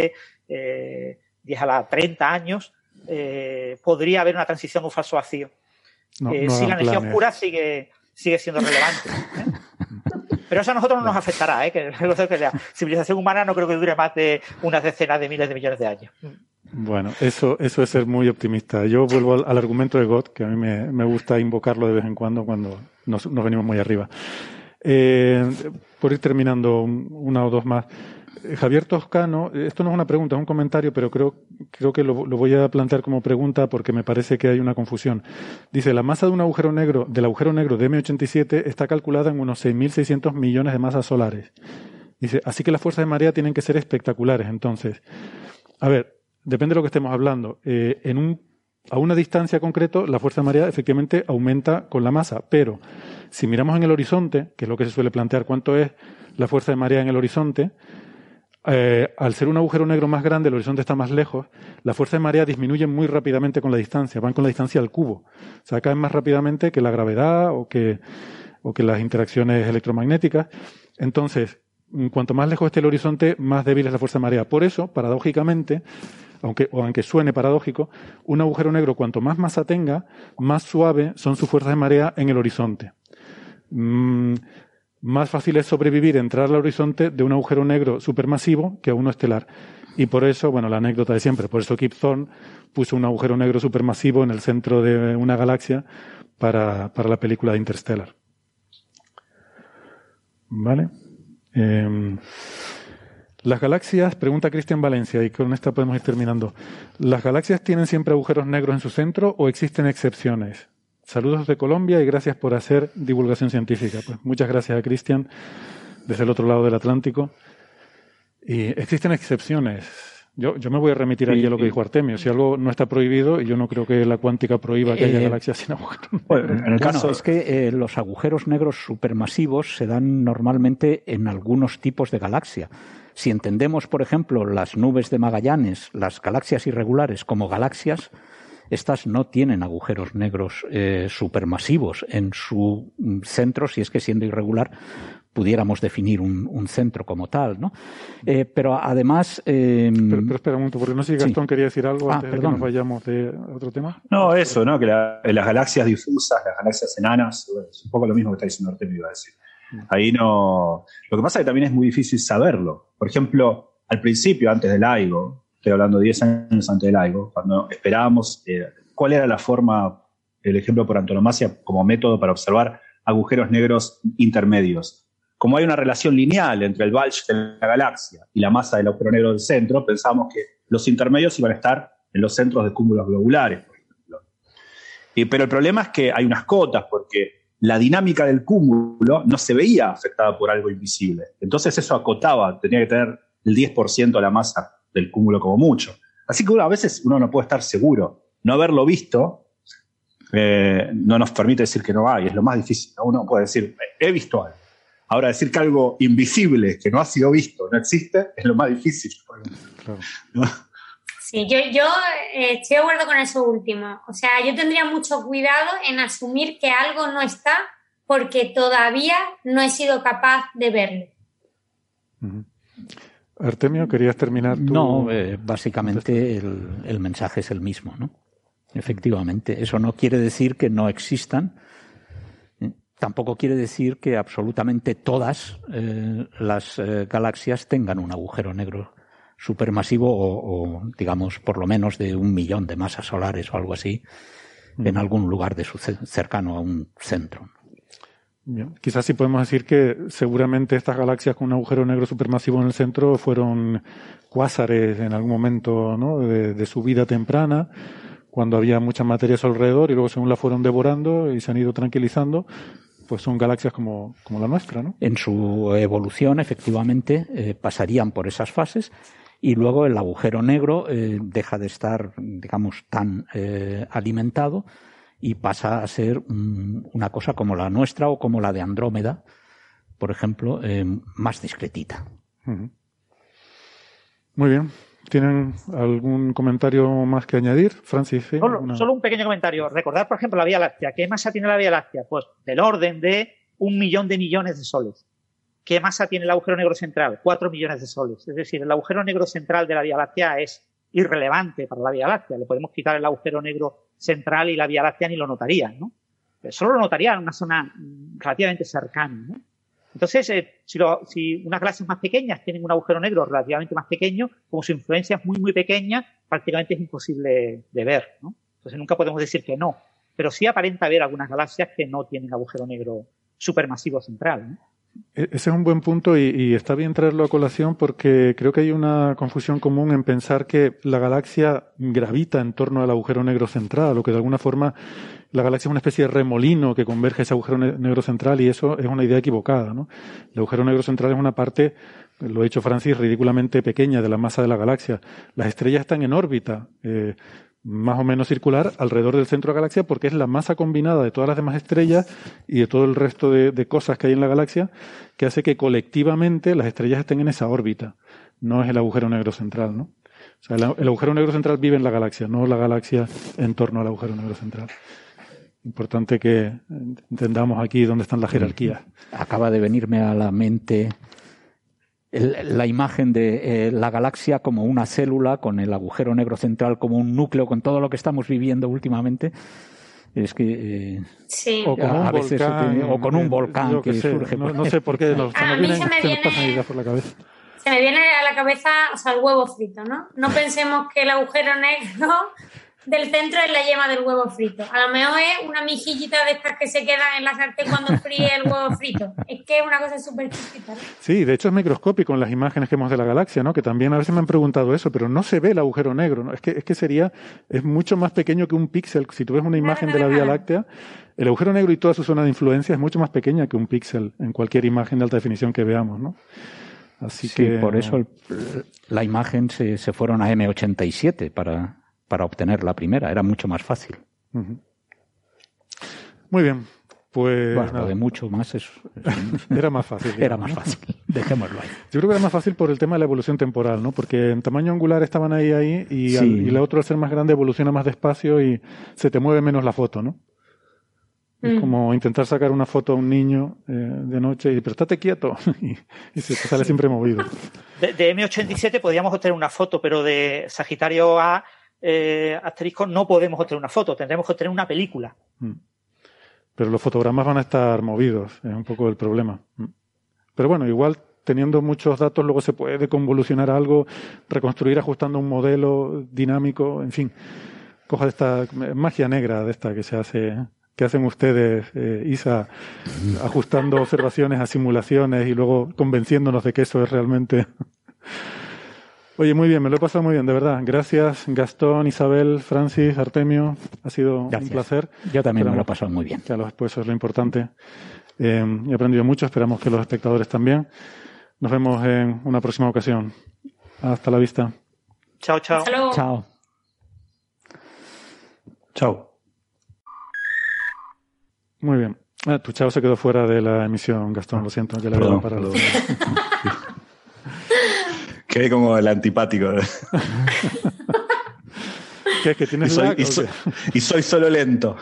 eh, diez a la treinta años, eh, podría haber una transición a un falso vacío. No, eh, no si la energía planes. oscura sigue, sigue siendo relevante. ¿eh? Pero eso a nosotros no nos afectará, ¿eh? que, que la civilización humana no creo que dure más de unas decenas de miles de millones de años. Bueno, eso, eso es ser muy optimista. Yo vuelvo al, al argumento de Gott, que a mí me, me gusta invocarlo de vez en cuando cuando nos, nos venimos muy arriba. Eh, por ir terminando un, una o dos más. Javier Toscano, esto no es una pregunta, es un comentario, pero creo, creo que lo, lo voy a plantear como pregunta porque me parece que hay una confusión. Dice, la masa de un agujero negro, del agujero negro de eme ochenta y siete está calculada en unos seis mil seiscientos millones de masas solares. Dice, así que las fuerzas de marea tienen que ser espectaculares. Entonces, a ver, depende de lo que estemos hablando. Eh, en un, a una distancia concreta, la fuerza de marea efectivamente aumenta con la masa, pero si miramos en el horizonte, que es lo que se suele plantear, cuánto es la fuerza de marea en el horizonte, Eh, al ser un agujero negro más grande, el horizonte está más lejos, la fuerza de marea disminuye muy rápidamente con la distancia, van con la distancia al cubo. O sea, caen más rápidamente que la gravedad o que, o que las interacciones electromagnéticas. Entonces, cuanto más lejos esté el horizonte, más débil es la fuerza de marea. Por eso, paradójicamente, aunque, o aunque suene paradójico, un agujero negro, cuanto más masa tenga, más suave son sus fuerzas de marea en el horizonte. Mm, Más fácil es sobrevivir, entrar al horizonte de un agujero negro supermasivo que a uno estelar. Y por eso, bueno, la anécdota de siempre, por eso Kip Thorne puso un agujero negro supermasivo en el centro de una galaxia para, para la película de Interstellar. ¿Vale? Eh, las galaxias, pregunta Cristian Valencia, y con esta podemos ir terminando. ¿Las galaxias tienen siempre agujeros negros en su centro o existen excepciones? Saludos de Colombia y gracias por hacer divulgación científica. Pues muchas gracias a Cristian desde el otro lado del Atlántico. Y existen excepciones. Yo, yo me voy a remitir aquí a lo que dijo Artemio. Si algo no está prohibido, y yo no creo que la cuántica prohíba que haya eh, galaxias sin agujeros negros. Bueno, en el caso bueno, es que eh, los agujeros negros supermasivos se dan normalmente en algunos tipos de galaxia. Si entendemos, por ejemplo, las nubes de Magallanes, las galaxias irregulares como galaxias, estas no tienen agujeros negros eh, supermasivos en su centro, si es que siendo irregular pudiéramos definir un, un centro como tal, ¿no? Eh, pero además... Eh, pero, pero espera un momento, porque no sé si Gastón sí. quería decir algo ah, antes perdón. de que nos vayamos de otro tema. No, eso, ¿no? Que la, las galaxias difusas, las galaxias enanas, es un poco lo mismo que está diciendo Artemio, iba a decir. Ahí no... Lo que pasa es que también es muy difícil saberlo. Por ejemplo, al principio, antes del LIGO, estoy hablando diez años antes del LIGO, cuando esperábamos eh, cuál era la forma, el ejemplo por antonomasia como método para observar agujeros negros intermedios. Como hay una relación lineal entre el bulge de la galaxia y la masa del agujero negro del centro, pensábamos que los intermedios iban a estar en los centros de cúmulos globulares, por ejemplo. Y, pero el problema es que hay unas cotas, porque la dinámica del cúmulo no se veía afectada por algo invisible. Entonces eso acotaba, tenía que tener el diez por ciento de la masa del cúmulo como mucho. Así que uno, a veces uno no puede estar seguro. No haberlo visto eh, no nos permite decir que no hay, es lo más difícil. Uno puede decir, he visto algo. Ahora, decir que algo invisible, que no ha sido visto, no existe, es lo más difícil. Claro. ¿No? Sí, yo, yo eh, estoy de acuerdo con eso último. O sea, yo tendría mucho cuidado en asumir que algo no está porque todavía no he sido capaz de verlo. Uh-huh. Artemio, ¿querías terminar tú? No, eh, básicamente el, el mensaje es el mismo, ¿no? Efectivamente, eso no quiere decir que no existan. Tampoco quiere decir que absolutamente todas eh, las eh, galaxias tengan un agujero negro supermasivo o, o, digamos, por lo menos de un millón de masas solares o algo así, mm. en algún lugar de su cercano a un centro. Bien. Quizás sí podemos decir que seguramente estas galaxias con un agujero negro supermasivo en el centro fueron cuásares en algún momento, ¿no? de, de su vida temprana, cuando había mucha materia a su alrededor y luego según la fueron devorando y se han ido tranquilizando, pues son galaxias como, como la nuestra, ¿no? En su evolución, efectivamente, eh, pasarían por esas fases y luego el agujero negro eh, deja de estar, digamos, tan eh, alimentado y pasa a ser un, una cosa como la nuestra o como la de Andrómeda, por ejemplo, eh, más discretita. Uh-huh. Muy bien. ¿Tienen algún comentario más que añadir, Francis? ¿Sí? Solo, Una... solo un pequeño comentario. Recordar, por ejemplo, la Vía Láctea. ¿Qué masa tiene la Vía Láctea? Pues del orden de un millón de millones de soles. ¿qué masa tiene el agujero negro central? Cuatro millones de soles. Es decir, el agujero negro central de la Vía Láctea es irrelevante para la Vía Láctea. Le podemos quitar el agujero negro central y la Vía Láctea ni lo notarían, ¿no? Pero solo lo notarían en una zona relativamente cercana, ¿no? Entonces, eh, si, lo, si unas galaxias más pequeñas tienen un agujero negro relativamente más pequeño, como su influencia es muy, muy pequeña, prácticamente es imposible de ver, ¿no? Entonces nunca podemos decir que no. Pero sí aparenta haber algunas galaxias que no tienen agujero negro supermasivo central, ¿no? Ese es un buen punto y, y está bien traerlo a colación porque creo que hay una confusión común en pensar que la galaxia gravita en torno al agujero negro central o que de alguna forma la galaxia es una especie de remolino que converge a ese agujero negro central y eso es una idea equivocada, ¿no? El agujero negro central es una parte, lo ha dicho Francis, ridículamente pequeña de la masa de la galaxia. Las estrellas están en órbita, eh, más o menos circular alrededor del centro de la galaxia porque es la masa combinada de todas las demás estrellas y de todo el resto de, de cosas que hay en la galaxia que hace que colectivamente las estrellas estén en esa órbita. No es el agujero negro central, ¿no? O sea, el, el agujero negro central vive en la galaxia, no la galaxia en torno al agujero negro central. Importante que entendamos aquí dónde están las jerarquías. Acaba de venirme a la mente el, la imagen de eh, la galaxia como una célula, con el agujero negro central como un núcleo, con todo lo que estamos viviendo últimamente. Es que eh, sí. o, con a un veces volcán, tiene, o con un volcán que, que sé, surge. No, no sé por qué nos, a se nos mí vienen, se me se nos viene, pasan ideas por la cabeza. Se me viene a la cabeza, o sea, el huevo frito, ¿no? No pensemos que el agujero negro del centro es la yema del huevo frito. A lo mejor es una mejillita de estas que se quedan en la sartén cuando fríe el huevo frito. Es que es una cosa súper chiquita, ¿no? Sí, de hecho es microscópico en las imágenes que vemos de la galaxia, ¿no? Que también a veces me han preguntado eso, pero no se ve el agujero negro, ¿no? Es que, es que sería, es mucho más pequeño que un píxel. Si tú ves una imagen de la Vía Láctea, el agujero negro y toda su zona de influencia es mucho más pequeña que un píxel en cualquier imagen de alta definición que veamos, ¿no? Así sí, que por eso el, la imagen se, se fueron a eme ochenta y siete para, para obtener la primera. Era mucho más fácil. Uh-huh. Muy bien. Pues bueno, nada. Lo de mucho más es, es era más fácil. Digamos, era más fácil. Dejémoslo ahí. Yo creo que era más fácil por el tema de la evolución temporal, ¿no? Porque en tamaño angular estaban ahí ahí y, sí. al, y la otra al ser más grande evoluciona más despacio y se te mueve menos la foto, ¿no? Es mm. como intentar sacar una foto a un niño eh, de noche y pero estate quieto y, y se te sale siempre movido. De, de eme ochenta y siete podríamos obtener una foto, pero de Sagitario A eh, asterisco no podemos obtener una foto, tendremos que obtener una película. Mm. Pero los fotogramas van a estar movidos, es un poco el problema. Mm. Pero bueno, igual teniendo muchos datos luego se puede convolucionar algo, reconstruir ajustando un modelo dinámico, en fin, cosa de esta magia negra de esta que se hace... ¿Qué hacen ustedes, eh, Isa, ajustando observaciones a simulaciones y luego convenciéndonos de que eso es realmente... Oye, muy bien, me lo he pasado muy bien, de verdad. Gracias, Gastón, Isabel, Francis, Artemio. Ha sido Gracias. un placer. Yo también Esperamos, me lo he pasado muy bien. Claro, pues eso es lo importante. Eh, he aprendido mucho, esperamos que los espectadores también. Nos vemos en una próxima ocasión. Hasta la vista. Chao, chao. Hasta luego. Chao. Chao. Muy bien. Ah, tu chao se quedó fuera de la emisión, Gastón, lo siento, que le había parado. Quedé como el antipático. ¿Qué es que tienes y soy, lag, y, soy, y soy solo lento.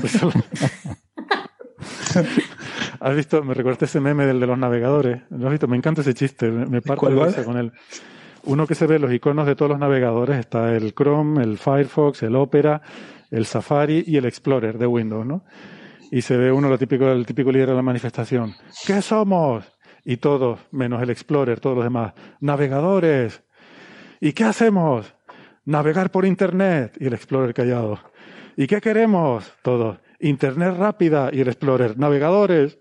¿Has visto? Me recuerda ese meme del de los navegadores. ¿Lo has visto? Me encanta ese chiste. Me, me parto de risa con él. Uno que se ve los iconos de todos los navegadores. Está el Chrome, el Firefox, el Opera, el Safari y el Explorer de Windows, ¿no? Y se ve uno, lo típico, el típico líder de la manifestación. ¿Qué somos? Y todos, menos el Explorer, todos los demás. Navegadores. ¿Y qué hacemos? Navegar por Internet. Y el Explorer callado. ¿Y qué queremos? Todos. Internet rápida. Y el Explorer. Navegadores.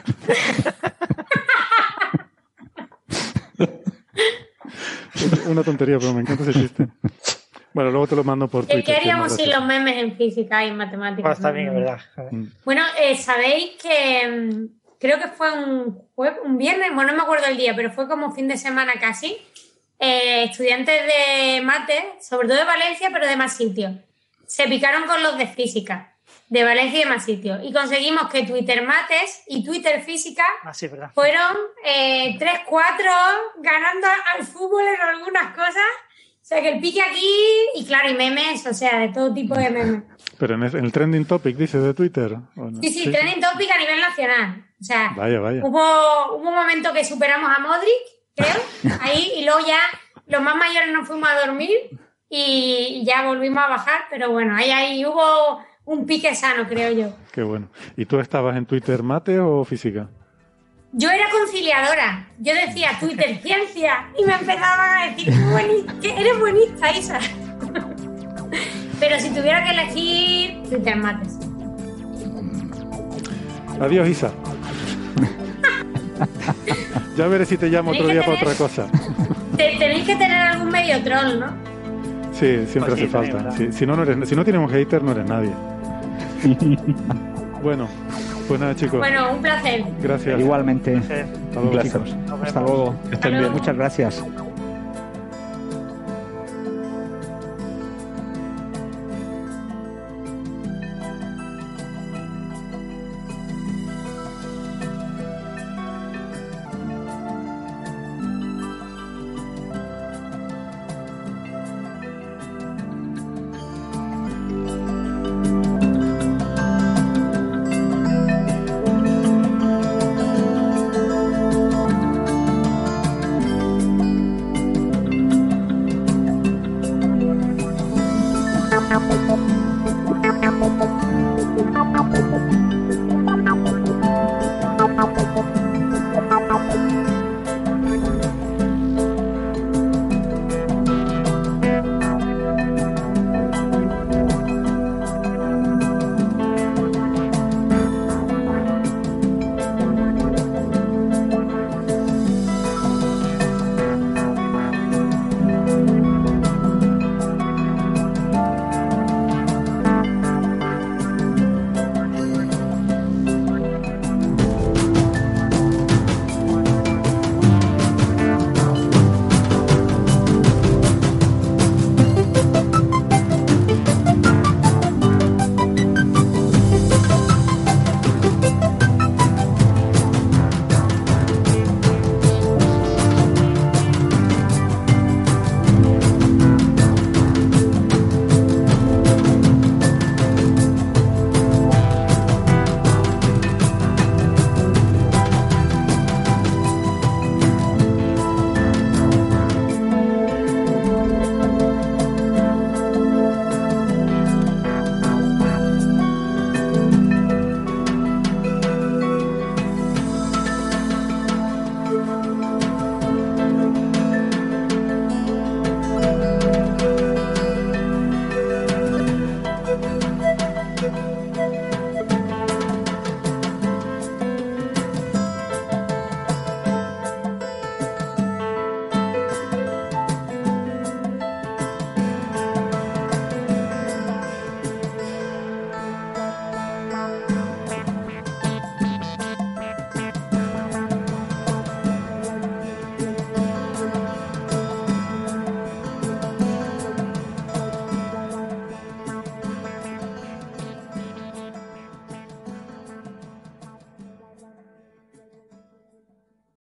Una tontería, pero me encanta ese chiste. Bueno, luego te lo mando por Twitter. ¿Qué haríamos sin los memes en física y en matemáticas? Bueno, está bien, es verdad. Bueno, eh, sabéis que creo que fue un jueves, un viernes, bueno, no me acuerdo el día, pero fue como fin de semana casi. Eh, estudiantes de mate, sobre todo de Valencia, pero de más sitios, se picaron con los de física, de Valencia y de más sitios. Y conseguimos que Twitter Mates y Twitter Física ah, sí, verdad. fueron eh, tres cuatro ganando al fútbol en algunas cosas. O sea, que el pique aquí, y claro, y memes, o sea, de todo tipo de memes. Pero en el trending topic, dices, de Twitter. ¿O no? Sí, sí, sí, trending topic a nivel nacional. O sea, vaya, vaya. Hubo, hubo un momento que superamos a Modric, creo, ahí, y luego ya los más mayores nos fuimos a dormir y ya volvimos a bajar, pero bueno, ahí, ahí hubo un pique sano, creo yo. Qué bueno. ¿Y tú estabas en Twitter mate o física? Yo era conciliadora. Yo decía Twitter ciencia y me empezaban a decir buenista, que eres buenista, Isa. Pero si tuviera que elegir, Twitter mates. Adiós, Isa. Ya veré si te llamo otro día tener, para otra cosa. Te, tenéis que tener algún medio troll, ¿no? Sí, siempre pues hace sí, falta. Si, si, no, no eres, si no tienes un hater, no eres nadie. Bueno, pues nada, chicos. Bueno, un placer. Gracias. Igualmente. Hasta luego, un placer. chicos. Hasta luego. Hasta luego. Muchas gracias.